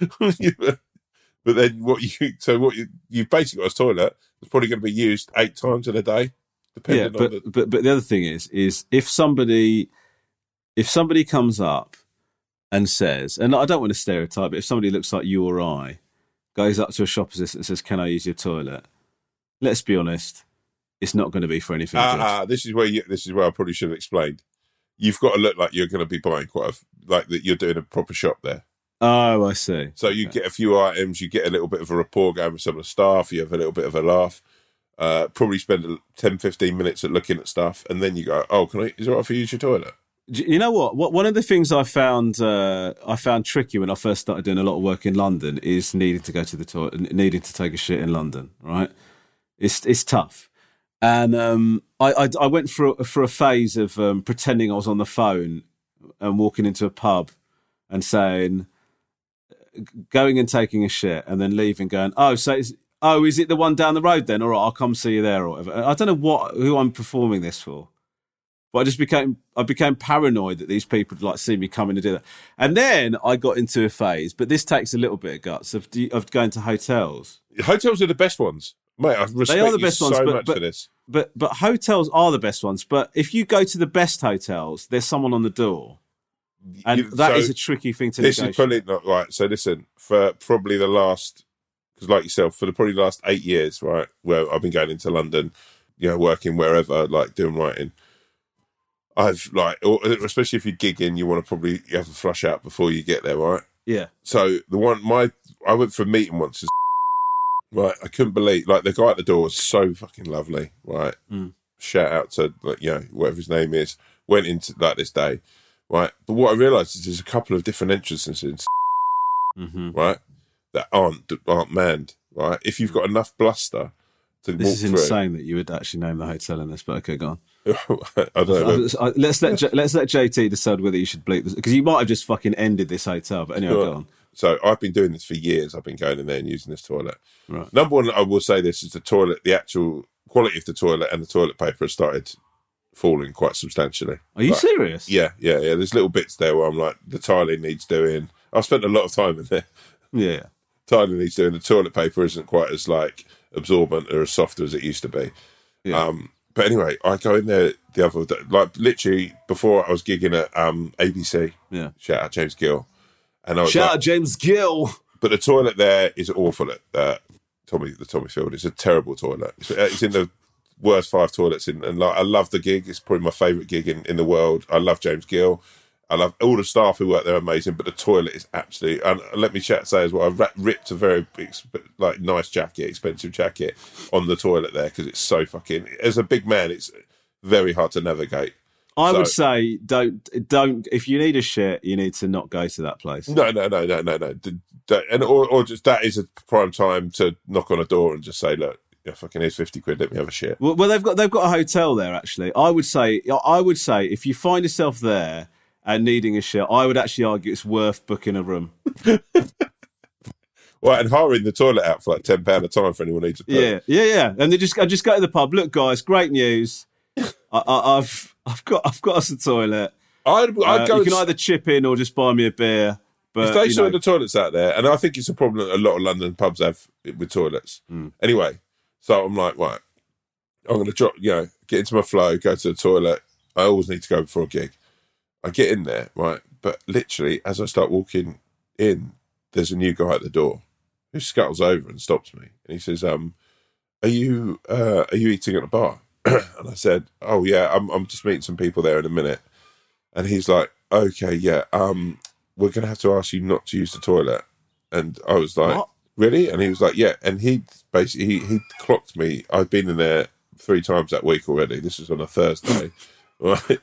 But then what you, so what you, you've basically got a toilet that's probably going to be used eight times in a day, depending yeah, but, on the... but, but the other thing is, is if somebody, if somebody comes up and says, and I don't want to stereotype, but if somebody looks like you or I, goes up to a shop assistant and says, "Can I use your toilet?" Let's be honest, it's not going to be for anything Ah, good. ah, this is where you, this is where I probably should have explained. You've got to look like you're going to be buying quite a, like that you're doing a proper shop there. Oh, I see. So you okay. get a few items, you get a little bit of a rapport going with some of the staff, you have a little bit of a laugh, uh, probably spend ten, fifteen minutes at looking at stuff, and then you go, "Oh, can I? Is it all right if I use your toilet?" You know what? What one of the things I found uh, I found tricky when I first started doing a lot of work in London is needing to go to the toilet, needing to take a shit in London. Right? It's it's tough, and um, I, I I went for a, for a phase of um, pretending I was on the phone and walking into a pub and saying, going and taking a shit, and then leaving, going, "Oh, so it's, oh, is it the one down the road then? All right, I'll come see you there or whatever." I don't know what who I'm performing this for. But I just became I became paranoid that these people would like see me coming to do that, and then I got into a phase. But this takes a little bit of guts of of going to hotels. Hotels are the best ones, mate. I respect they are the best you ones, so but, much but, for this. But but hotels are the best ones. But if you go to the best hotels, there's someone on the door, and you, that so is a tricky thing to this negotiate. Is probably not right. So listen, for probably the last, because like yourself, for the probably the last eight years, right, where I've been going into London, you know, working wherever, like doing writing. I've like, especially if you're gigging, you want to probably you have a flush out before you get there, right? Yeah. So the one, my, I went for a meeting once, right? I couldn't believe, like the guy at the door was so fucking lovely, right? Mm. Shout out to, like, you know, whatever his name is, went into like this day, right? But what I realised is there's a couple of different entrances in, mm-hmm. right? That aren't aren't manned, right? If you've got enough bluster. This is insane that you would actually name the hotel in this, but okay, go on. I don't know. I, I, let's let J, let's let J T decide whether you should bleep this, because you might have just fucking ended this hotel. But anyway, sure. Go on. So I've been doing this for years. I've been going in there and using this toilet. Right. Number one, I will say this is the toilet. The actual quality of the toilet and the toilet paper has started falling quite substantially. Are you like, serious? Yeah, yeah, yeah. There's little bits there where I'm like, the tiling needs doing. I've spent a lot of time in there. Yeah, tiling needs doing. The toilet paper isn't quite as like absorbent or as soft as it used to be. Yeah. Um, but anyway, I go in there the other day, like literally before I was gigging at um, A B C. Yeah. Shout out James Gill. And I was Shout like, out James Gill. But the toilet there is awful at uh, Tommy, the Tommy Field. It's a terrible toilet. It's, it's in the worst five toilets. In, and like, I love the gig. It's probably my favourite gig in, in the world. I love James Gill. I love all the staff who work there, are amazing, but the toilet is absolutely. And let me chat, say as well, I ripped a very like nice jacket, expensive jacket on the toilet there because it's so fucking. As a big man, it's very hard to navigate. I So- would say don't don't if you need a shit, you need to not go to that place. No, no, no, no, no, no. D- d- And or, or just that is a prime time to knock on a door and just say, look, yeah, fucking here's fifty quid. Let me have a shit. Well, well, they've got they've got a hotel there. Actually, I would say I would say if you find yourself there and needing a shit, I would actually argue it's worth booking a room. Well, and hiring the toilet out for like ten pound a time for anyone who needs a poo. Yeah, yeah, yeah. And they just I just go to the pub. Look, guys, great news. I, I, I've I've got I've got us a toilet. I'd, I'd Uh, go. you and can s- either chip in or just buy me a beer. But if they you saw know, the toilets out there, and I think it's a problem that a lot of London pubs have with toilets. Hmm. Anyway, so I'm like, right, I'm going to drop, you know, get into my flow, go to the toilet. I always need to go before a gig. I get in there, right, but literally as I start walking in, there's a new guy at the door who scuttles over and stops me, and he says, "Um, are you uh, are you eating at a bar?" And I said, "Oh yeah, I'm I'm just meeting some people there in a minute." And he's like, "Okay, yeah, um." we're going to have to ask you not to use the toilet. And I was like, What? really? And he was like, yeah. And he basically, he, he clocked me. I've been in there three times that week already. This was on a Thursday. Right?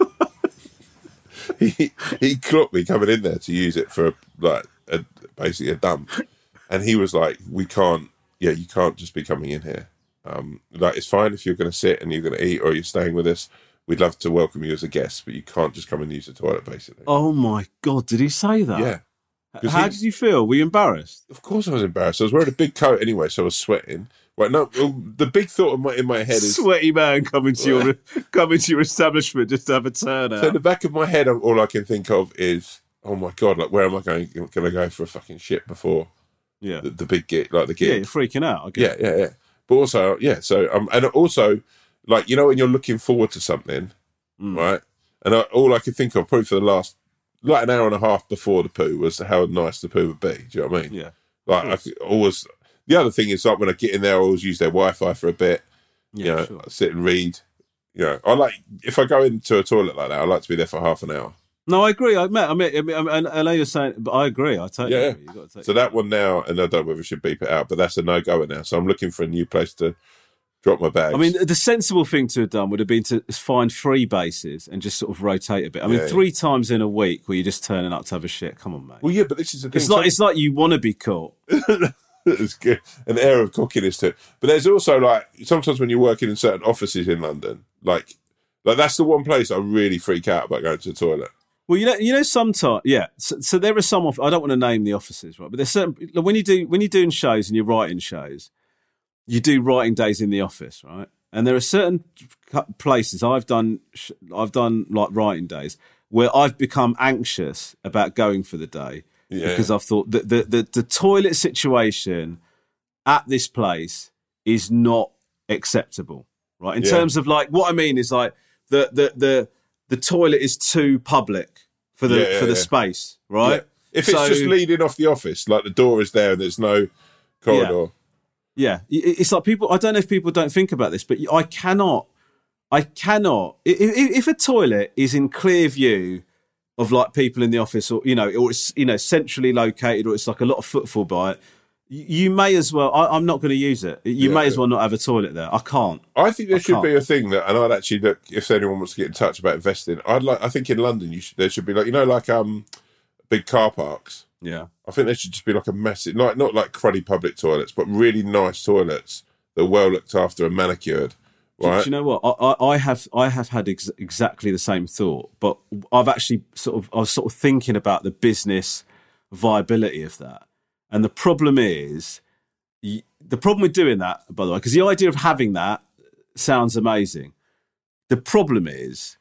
he, he clocked me coming in there to use it for like a, basically a dump. And he was like, we can't, yeah, you can't just be coming in here. Um, like, it's fine if you're going to sit and you're going to eat or you're staying with us. We'd love to welcome you as a guest, but you can't just come and use the toilet, basically. oh my god, did he say that? Yeah. 'Cause How he- did you feel? Were you embarrassed? Of course I was embarrassed. I was wearing a big coat anyway, so I was sweating. Right, no, well, the big thought in my, in my head is... Sweaty man coming to your coming to your establishment just to have a turnout. So in the back of my head, all I can think of is, oh my God, like, where am I going? Can I go for a fucking shit before yeah, the, the big gig, like the yeah, you're gig? freaking out. I Yeah, guess. yeah, yeah. But also, yeah, so, um, and also, like, you know, when you're looking forward to something, Mm. right? And I, all I could think of, probably for the last, like an hour and a half before the poo, was how nice the poo would be. Do you know what I mean? yeah, Like, I could always, the other thing is, like, when I get in there, I always use their Wi-Fi for a bit. yeah. you know, Sure. sit and read. You know, I like, if I go into a toilet like that, I like to be there for half an hour. No, I agree. I mean, I mean, I, mean, I, mean, I know you're saying, but I agree. I totally Yeah. agree. You got to take. So that one now, and I don't know whether we should beep it out, but that's a no-goer now. So I'm looking for a new place to drop my bags. I mean, the sensible thing to have done would have been to find three bases and just sort of rotate a bit. I mean, Yeah. three times in a week where you're just turning up to have a shit. Come on, mate. well, yeah, but this is the thing. It's like it's like you want to be caught. it's good. An air of cockiness to it. But there's also, like, sometimes when you're working in certain offices in London, like, like that's the one place I really freak out about going to the toilet. Well, you know, you know, sometimes, yeah. So, so there are some. Off- I don't want to name the offices, right? But there's certain like, when you do when you're doing shows and you're writing shows, you do writing days in the office, right? And there are certain places I've done. sh- I've done like writing days where I've become anxious about going for the day Yeah. because I've thought that the, the the toilet situation at this place is not acceptable, right? In Yeah. terms of like what I mean is like the the the the toilet is too public for the Yeah, yeah, for the yeah. space, right? Yeah. If it's So- just leading off the office, like the door is there and there's no corridor. Yeah, It- it's like people. I don't know if people don't think about this, but I cannot, I cannot. i- i- If a toilet is in clear view of like people in the office, or you know, or it's you know centrally located, or it's like a lot of footfall by it, y- you may as well. I, I'm not going to use it. You Yeah, may as yeah. well not have a toilet there. I can't. I think there should can't. be a thing that, and I'd actually look if anyone wants to get in touch about investing. I'd like. I think in London, you should. There should be like you know, like um, big car parks. Yeah. I think there should just be like a massive, like not like cruddy public toilets, but really nice toilets that are well looked after and manicured. Do, Right? do you know what? I, I, I have I have had ex- exactly the same thought, but I've actually sort of I was sort of thinking about the business viability of that, and the problem is y- the problem with doing that, by the way, because the idea of having that sounds amazing. The problem is,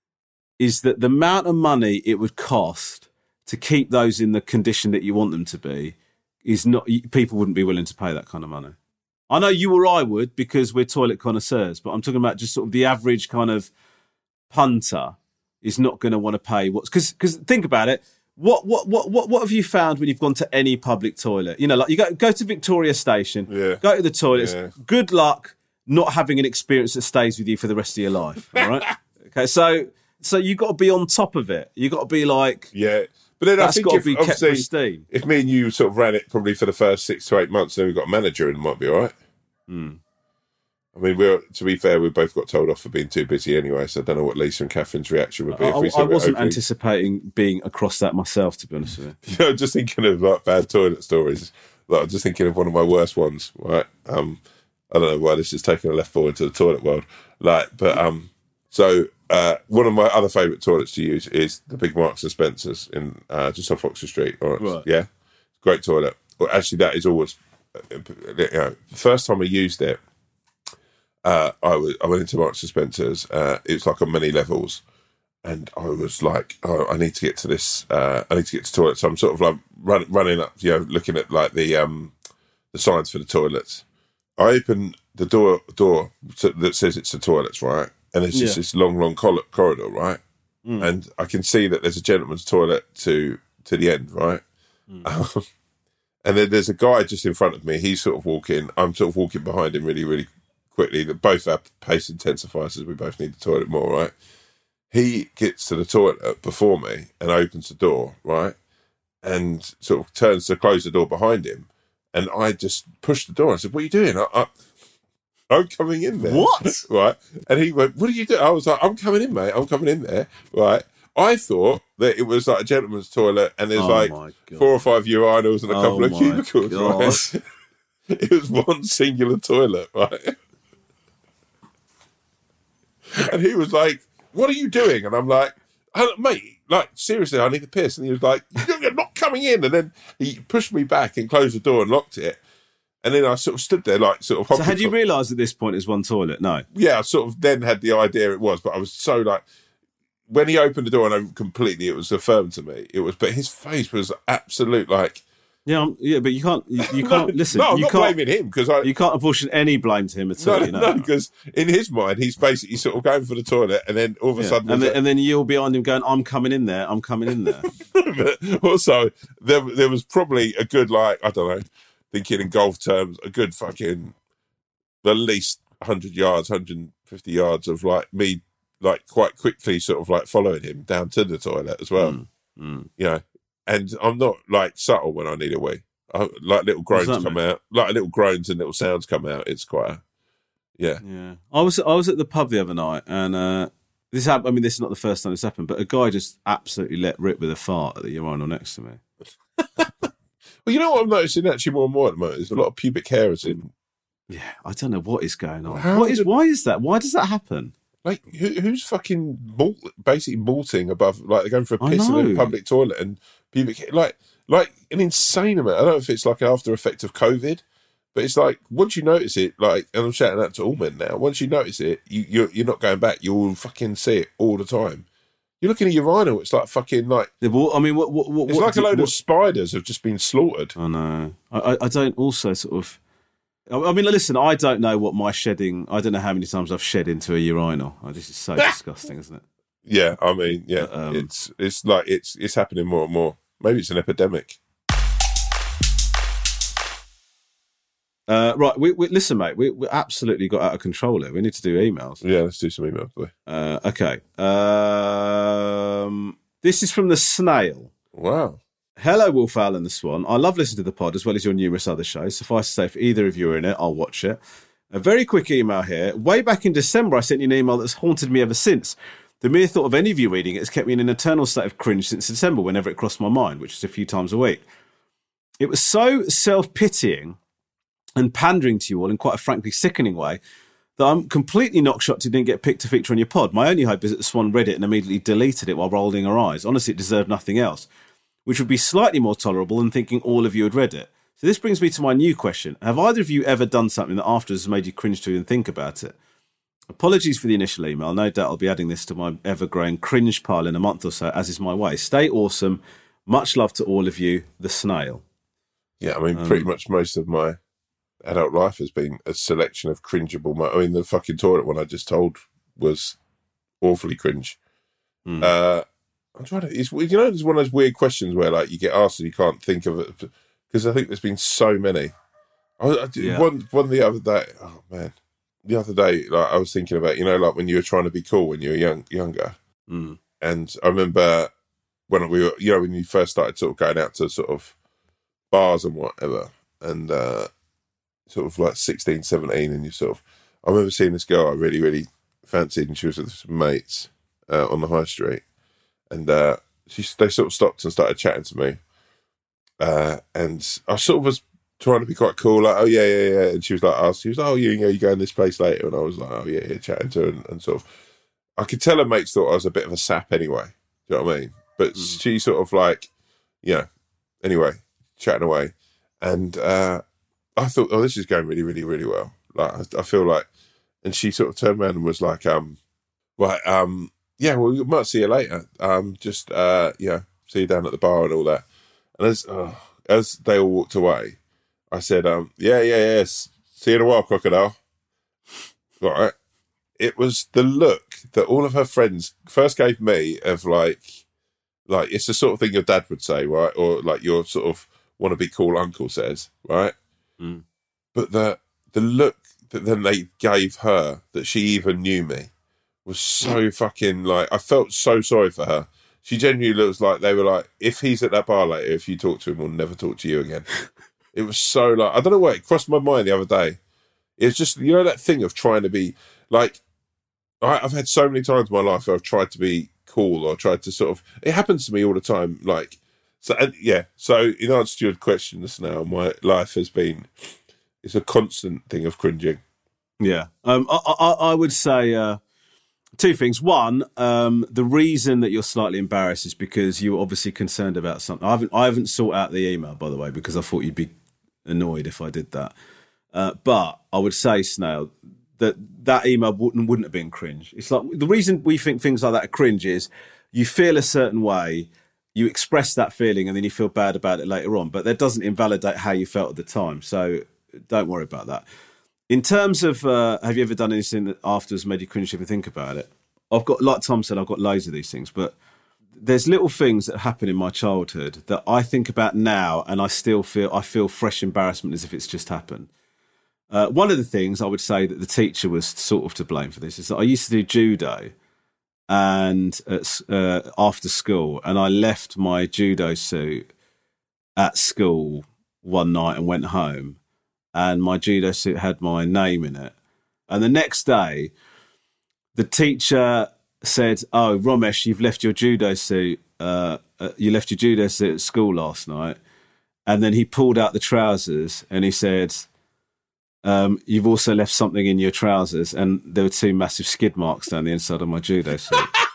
is that the amount of money it would cost to keep those in the condition that you want them to be is not. People wouldn't be willing to pay that kind of money. I know you or I would because we're toilet connoisseurs, but I'm talking about just sort of the average kind of punter is not going to want to pay what's because because think about it. What what what what what have you found when you've gone to any public toilet? You know, like you go go to Victoria Station, Yeah. go to the toilets. Yeah. Good luck not having an experience that stays with you for the rest of your life. All right. Okay, so so you got to be on top of it. You got to be like Yeah. But then that's I think got to if, be kept obviously, pristine. if me and you sort of ran it probably for the first six to eight months, then we've got a manager and it might be all right. Hmm. I mean, we're to be fair, we both got told off for being too busy anyway, so I don't know what Lisa and Catherine's reaction would be. I, if we I, said I wasn't opening. anticipating being across that myself, to be honest with you. You know, just thinking of like bad toilet stories. Like, I'm just thinking of one of my worst ones. Right? Um, I don't know why this is taking a left forward to the toilet world. Like, but um, so uh, one of my other favourite toilets to use is the big Marks and Spencers in uh, just off Oxford Street. All right. Right. Yeah, great toilet. Well, actually, that is always. You know, the first time I used it. Uh, I, was, I went into Marks and Spencer's. Uh, it was like on many levels, and I was like, "Oh, I need to get to this. Uh, I need to get to the toilet." So I'm sort of like run, running up, you know, looking at like the um, the signs for the toilets. I open the door door to, that says it's the toilets, right? And it's just Yeah. this long, long cor- corridor, right? Mm. And I can see that there's a gentleman's toilet to to the end, right? Mm. Um, and then there's a guy just in front of me. He's sort of walking. I'm sort of walking behind him, really, really. quickly, that both our pace intensifies as we both need the toilet more, right? He gets to the toilet before me and opens the door, right? And sort of turns to close the door behind him. And I just pushed the door. I said, "What are you doing?" I, I, I'm coming in there. What? Right? And he went, "What are you doing?" I was like, "I'm coming in, mate. I'm coming in there." Right? I thought that it was like a gentleman's toilet and there's Oh like my God. four or five urinals and a Oh couple of my cubicles, God. right? It was one singular toilet, right? And he was like, "What are you doing?" And I'm like, "Oh, mate, like, seriously, I need to piss." And he was like, "You're not coming in." And then he pushed me back and closed the door and locked it. And then I sort of stood there, like, sort of... So hopping had you from- realised at this point it was one toilet? No. Yeah, I sort of then had the idea it was, but I was so, like... When he opened the door and opened completely, it was affirmed to me. It was... But his face was absolute, like... Yeah, um, yeah, but you can't. You, you No, can't listen. No, I'm you not can't. blaming him, because I... You can't apportion any blame to him at No, all. You know, no, because in his mind, he's basically sort of going for the toilet, and then all of a Yeah. sudden... and, there's then, a- and then you're behind him going, "I'm coming in there. I'm coming in there." But also, there there was probably a good, like, I don't know, thinking in golf terms, a good fucking at least one hundred yards, one hundred fifty yards of like me, like quite quickly sort of like following him down to the toilet as well. Mm, mm. You know, and I'm not like subtle when I need a wee. I, like little What's groans that come mean? out, like little groans and little sounds come out. It's quite, a, yeah. Yeah, I was I was at the pub the other night, and uh, this happened. I mean, this is not the first time this happened, but a guy just absolutely let rip with a fart at the urinal next to me. Well, you know what I'm noticing actually more and more at the moment? There's a lot of pubic hairs in. Yeah, I don't know what is going on. How what is did- why is that? Why does that happen? Like, who, who's fucking malt, basically malting above, like, they're going for a I piss in a know. public toilet and pubic hair, like, like an insane amount. I don't know if it's like an after effect of COVID, but it's like, once you notice it, like, and I'm shouting that to all men now, once you notice it, you, you're, you're not going back. You'll fucking see it all the time. You're looking at your urinal, it's like fucking, like, Yeah, well, I mean, what? what, what it's what like do a you- load what- of spiders have just been slaughtered. I know. I, I, I don't also sort of. I I mean, listen, I don't know what my shedding. I don't know how many times I've shed into a urinal. Oh, this is so disgusting, isn't it? Yeah, I mean, yeah, Um, it's it's like, it's it's happening more and more. Maybe it's an epidemic. Uh, right, we, we, listen, mate. We we absolutely got out of control here. We need to do emails. Yeah, let's do some emails, boy. Uh, okay. Um, this is from the Snail. Wow. Hello, Wolf Owl and the Swan. I love listening to the pod as well as your numerous other shows. Suffice to say, if either of you are in it, I'll watch it. A very quick email here. Way back in December, I sent you an email that's haunted me ever since. The mere thought of any of you reading it has kept me in an eternal state of cringe since December, whenever it crossed my mind, which is a few times a week. It was so self-pitying and pandering to you all in quite a frankly sickening way that I'm completely not shocked it didn't get picked to feature on your pod. My only hope is that the Swan read it and immediately deleted it while rolling her eyes. Honestly, it deserved nothing else, which would be slightly more tolerable than thinking all of you had read it. So this brings me to my new question. Have either of you ever done something that afterwards has made you cringe to even think about it? Apologies for the initial email. No doubt I'll be adding this to my ever-growing cringe pile in a month or so, as is my way. Stay awesome. Much love to all of you. The Snail. Yeah, I mean, Um, pretty much most of my adult life has been a selection of cringeable. Mo- I mean, the fucking toilet one I just told was awfully cringe. Hmm. Uh, I'm trying to. It's, you know, there's one of those weird questions where like you get asked and you can't think of it because I think there's been so many. I, I did Yeah. one one the other day. Oh man, the other day, like I was thinking about, you know, like when you were trying to be cool when you were young, younger, Mm. and I remember when we were, you know, when you first started sort of going out to sort of bars and whatever, and uh, sort of like sixteen, seventeen, and you sort of, I remember seeing this girl I really, really fancied, and she was with some mates uh, on the high street, and uh, she they sort of stopped and started chatting to me, uh, and I sort of was trying to be quite cool, like, oh yeah, yeah, yeah, and she was like, oh, she was, oh, you, you know, you going this place later, and I was like, oh yeah, yeah, chatting to her, and, and sort of, I could tell her mates thought I was a bit of a sap anyway. Do you know what I mean? But mm. she sort of like, yeah. Anyway, chatting away, and uh, I thought, oh, this is going really, really, really well. Like, I, I feel like, and she sort of turned around and was like, um, right, um, yeah, well, we might see you later. Um, just, uh, yeah, see you down at the bar and all that. And as uh, as they all walked away, I said, um, yeah, yeah, yeah, see you in a while, crocodile. Right. It was the look that all of her friends first gave me of like, like it's the sort of thing your dad would say, right? Or like your sort of want to be cool uncle says, right? Mm. But the the look that then they gave her that she even knew me was so fucking like, I felt so sorry for her. She genuinely looks like they were like, if he's at that bar later, if you talk to him, we'll never talk to you again. It was so like, I don't know why it crossed my mind the other day. It's just, you know, that thing of trying to be like, I, I've had so many times in my life where I've tried to be cool or tried to sort of, it happens to me all the time. Like, so and, yeah. So in answer to your questions now, my life has been, it's a constant thing of cringing. Yeah. Um, I, I, I would say uh, two things. One, um, the reason that you're slightly embarrassed is because you were obviously concerned about something. I haven't, I haven't sought out the email, by the way, because I thought you'd be annoyed if I did that. Uh, but I would say, Snail, that that email wouldn't, wouldn't have been cringe. It's like the reason we think things like that are cringe is you feel a certain way, you express that feeling, and then you feel bad about it later on. But that doesn't invalidate how you felt at the time. So don't worry about that. In terms of, uh, have you ever done anything that after has made you cringe if you think about it? I've got, like Tom said, I've got loads of these things, but there's little things that happen in my childhood that I think about now, and I still feel, I feel fresh embarrassment as if it's just happened. Uh, one of the things I would say that the teacher was sort of to blame for this is that I used to do judo and at, uh, after school, and I left my judo suit at school one night and went home, and my judo suit had my name in it. And the next day, the teacher said, "Oh, Romesh, you've left your judo suit. Uh, uh, you left your judo suit at school last night." And then he pulled out the trousers and he said, Um, you've also left something in your trousers, and there were two massive skid marks down the inside of my judo suit.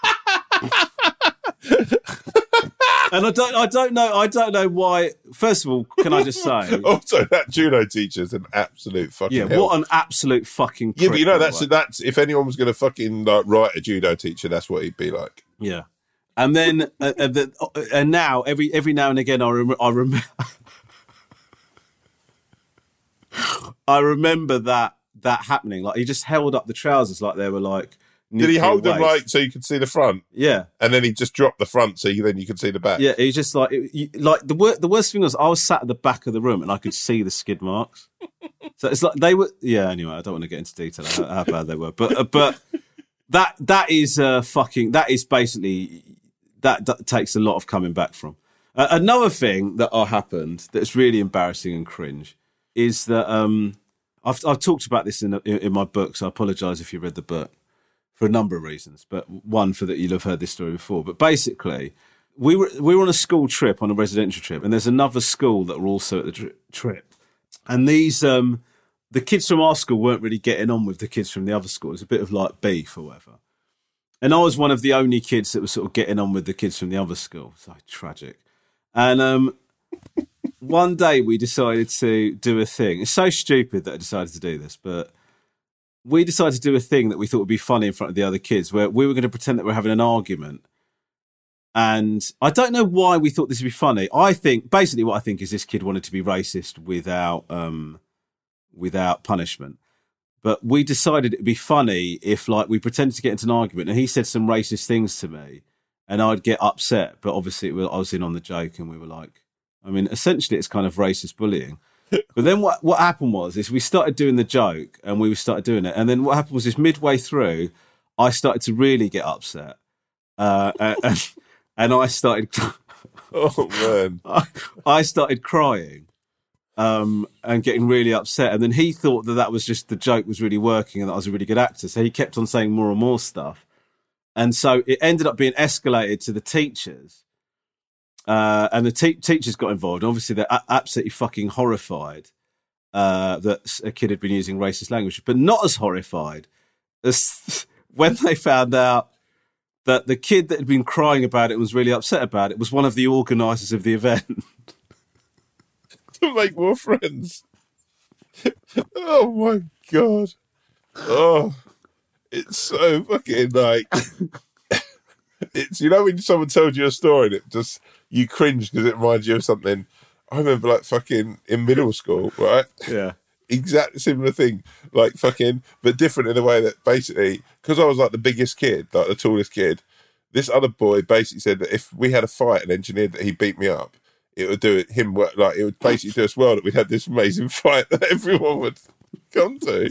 And I don't, I don't know, I don't know why. First of all, can I just say? Also, that judo teacher's an absolute fucking. Yeah, hell. what an absolute fucking. Yeah, but you know that's way. that's if anyone was going to fucking like write a judo teacher, that's what he'd be like. Yeah, and then uh, uh, the, uh, and now every every now and again I remember I remember. I remember that that happening. Like he just held up the trousers like they were like. Did he hold them like so you could see the front? Yeah, and then he just dropped the front so you, then you could see the back. Yeah, he just like it, you, like the wor- the worst thing was I was sat at the back of the room and I could see the skid marks. So it's like they were. Yeah. Anyway, I don't want to get into detail how, how bad they were, but uh, but that that is uh, fucking that is basically that, that takes a lot of coming back from. Uh, another thing that uh, happened that's really embarrassing and cringe is that um, I've I've talked about this in in, in my book, so I apologise if you read the book. For a number of reasons, but one for that you'll have heard this story before. But basically, we were we were on a school trip, on a residential trip, and there's another school that were also at the tri- trip. And these um, the kids from our school weren't really getting on with the kids from the other school. It was a bit of like beef or whatever. And I was one of the only kids that was sort of getting on with the kids from the other school. So tragic. And um, one day we decided to do a thing. It's so stupid that I decided to do this, but. We decided to do a thing that we thought would be funny in front of the other kids, where we were going to pretend that we were having an argument. And I don't know why we thought this would be funny. I think, basically what I think is this kid wanted to be racist without um, without punishment. But we decided it would be funny if, like, we pretended to get into an argument and he said some racist things to me and I'd get upset. But obviously it was, I was in on the joke and we were like, I mean, essentially it's kind of racist bullying. But then what what happened was is we started doing the joke and we started doing it. And then what happened was is midway through, I started to really get upset. Uh, and, and I started... Oh, man. I, I started crying. um, and getting really upset. And then he thought that that was just the joke was really working and that I was a really good actor. So he kept on saying more and more stuff. And so it ended up being escalated to the teachers. Uh, and the te- teachers got involved. Obviously, they're a- absolutely fucking horrified uh, that a kid had been using racist language, but not as horrified as when they found out that the kid that had been crying about it and was really upset about it was one of the organisers of the event. To make more friends. Oh my God. Oh, it's so fucking like, it's, you know, when someone tells you a story and it just, you cringe because it reminds you of something. I remember like fucking in middle school, right? Yeah. Exact similar thing, like fucking, but different in the way that basically, because I was like the biggest kid, like the tallest kid, this other boy basically said that if we had a fight and engineered that he beat me up, it would do it him work, like it would basically do us well that we'd had this amazing fight that everyone would come to.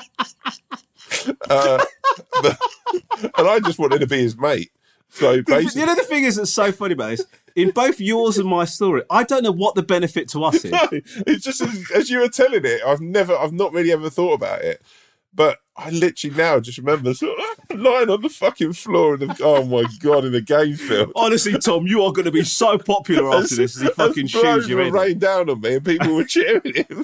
uh, but, and I just wanted to be his mate. So basically, you know, the thing is that's so funny about this, in both yours and my story, I don't know what the benefit to us is. No, it's just as, as you were telling it, I've never, I've not really ever thought about it. But I literally now just remember sort of lying on the fucking floor in the, oh my God, in the game field. Honestly, Tom, you are going to be so popular after this as he fucking shoes you in. Rained down on me and people were cheering him.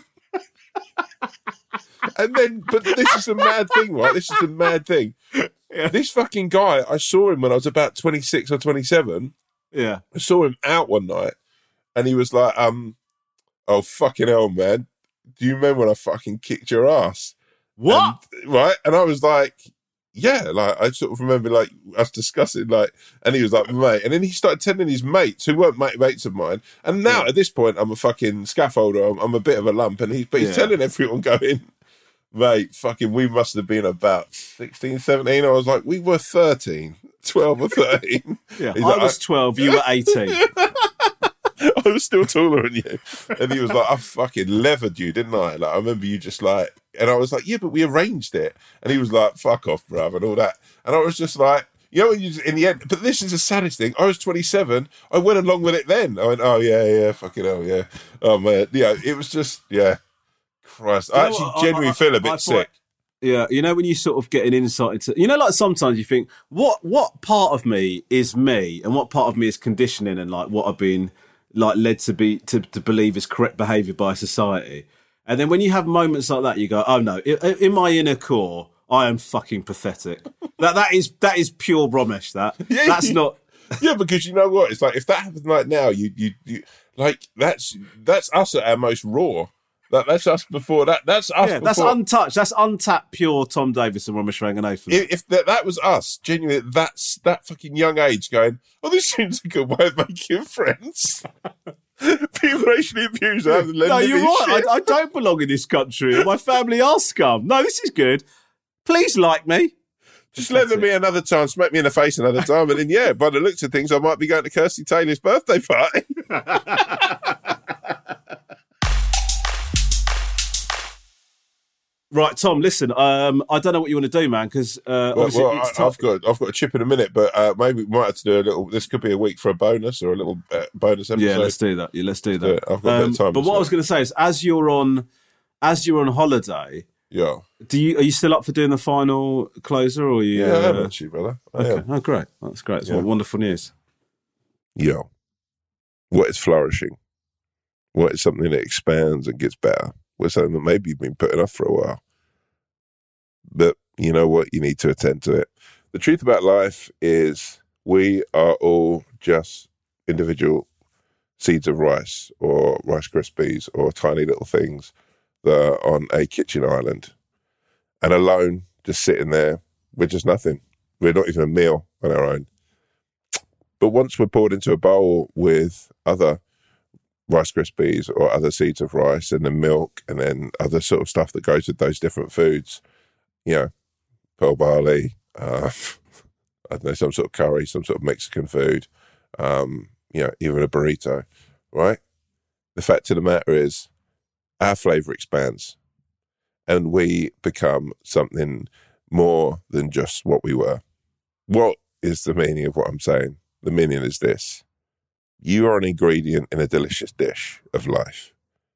And then, but this is a mad thing, right? This is a mad thing. Yeah. This fucking guy, I saw him when I was about twenty-six or twenty-seven. Yeah. I saw him out one night and he was like, um, oh, fucking hell, man. Do you remember when I fucking kicked your ass? What? And, right? And I was like, yeah, like, I sort of remember, like, us discussing, like, and he was like, mate. And then he started telling his mates, who weren't mate, mates of mine. And now, yeah. At this point, I'm a fucking scaffolder. I'm, I'm a bit of a lump. And he, but he's yeah. telling everyone going, mate, fucking, we must have been about sixteen, seventeen. I was like, we were thirteen, twelve or thirteen. Yeah, he's I like, was twelve, you were eighteen. I was still taller than you. And he was like, I fucking levered you, didn't I? Like, I remember you just like, and I was like, yeah, but we arranged it. And he was like, fuck off, bruv, and all that. And I was just like, you know, when you just, in the end, but this is the saddest thing. I was twenty-seven. I went along with it then. I went, oh, yeah, yeah, fucking hell, yeah. Oh, man. Yeah, it was just, yeah. Christ. I actually what? genuinely I, I, feel a bit I sick. Thought, yeah, you know, when you sort of get an insight into, you know, like sometimes you think, what what part of me is me and what part of me is conditioning and like what I've been like led to be to, to believe is correct behaviour by society. And then when you have moments like that, you go, oh no, in, in my inner core, I am fucking pathetic. that that is that is pure Romesh, that. Yeah, that's not yeah, because you know what? It's like if that happened like now, you you, you like that's that's us at our most raw. That, that's us before that. That's us. Yeah, before. That's untouched. That's untapped, pure Tom Davis and Romesh Ranganathan. If, if that, that was us, genuinely, that's that fucking young age going, oh, this seems a good way of making friends. People racially abused. No, you're right. I, I don't belong in this country. My family are scum. No, this is good. Please like me. Just let there be another time, smack me in the face another time, and then, yeah, by the looks of things, I might be going to Kirsty Taylor's birthday party. Right, Tom. Listen, um, I don't know what you want to do, man, because uh, well, obviously well, it's I, I've got I've got a chip in a minute, but uh, maybe we might have to do a little. This could be a week for a bonus or a little uh, bonus episode. Yeah, let's do that. Yeah, let's do let's that. Do it. I've got um, a bit of time. But what well. I was going to say is, as you're on, as you're on holiday, yeah, do you are you still up for doing the final closer, or are you? Yeah, uh, I am actually, brother. I okay. am. Oh, great. That's great. It's yeah. wonderful news. Yeah. What is flourishing? What is something that expands and gets better? What's something that maybe you've been putting off for a while? But you know what? You need to attend to it. The truth about life is we are all just individual seeds of rice or Rice Krispies or tiny little things that are on a kitchen island. And alone, just sitting there, we're just nothing. We're not even a meal on our own. But once we're poured into a bowl with other Rice Krispies or other seeds of rice and then milk and then other sort of stuff that goes with those different foods, you know, pearl barley, uh, I don't know, some sort of curry, some sort of Mexican food, um, you know, even a burrito, right? The fact of the matter is our flavour expands and we become something more than just what we were. What is the meaning of what I'm saying? The meaning is this. You are an ingredient in a delicious dish of life.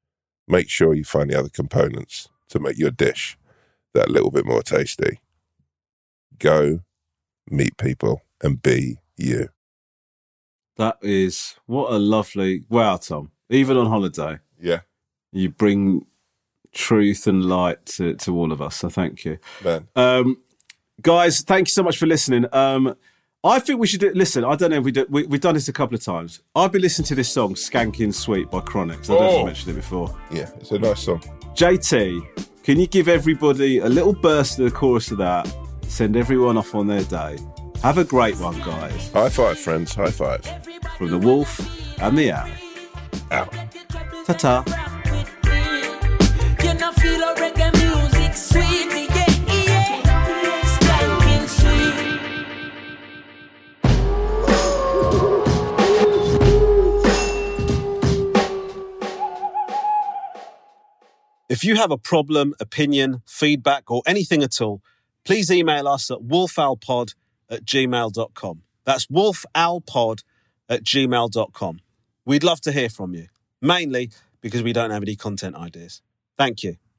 make sure you find the other components to make your dish that little bit more tasty. Go meet people and be you. That is, what a lovely, wow, Tom. Even on holiday, Yeah, you bring truth and light to, to all of us. So thank you. man. Um, guys, thank you so much for listening. Um, I think we should do, listen, I don't know if we do, we, we've done this a couple of times. I've been listening to this song, Skanking Sweet by Chronics. I don't know if I Oh. mentioned it before. Yeah, it's a nice song. J T, can you give everybody a little burst of the chorus of that? Send everyone off on their day. Have a great one, guys. High five, friends. High five. From the Wolf and the Owl. Out. Ta-ta. You know, feel a reggae music sweet, yeah, yeah. Skanking sweet. If you have a problem, opinion, feedback, or anything at all, please email us at wolfowlpod at gmail dot com. That's wolfowlpod at gmail dot com. We'd love to hear from you, mainly because we don't have any content ideas. Thank you.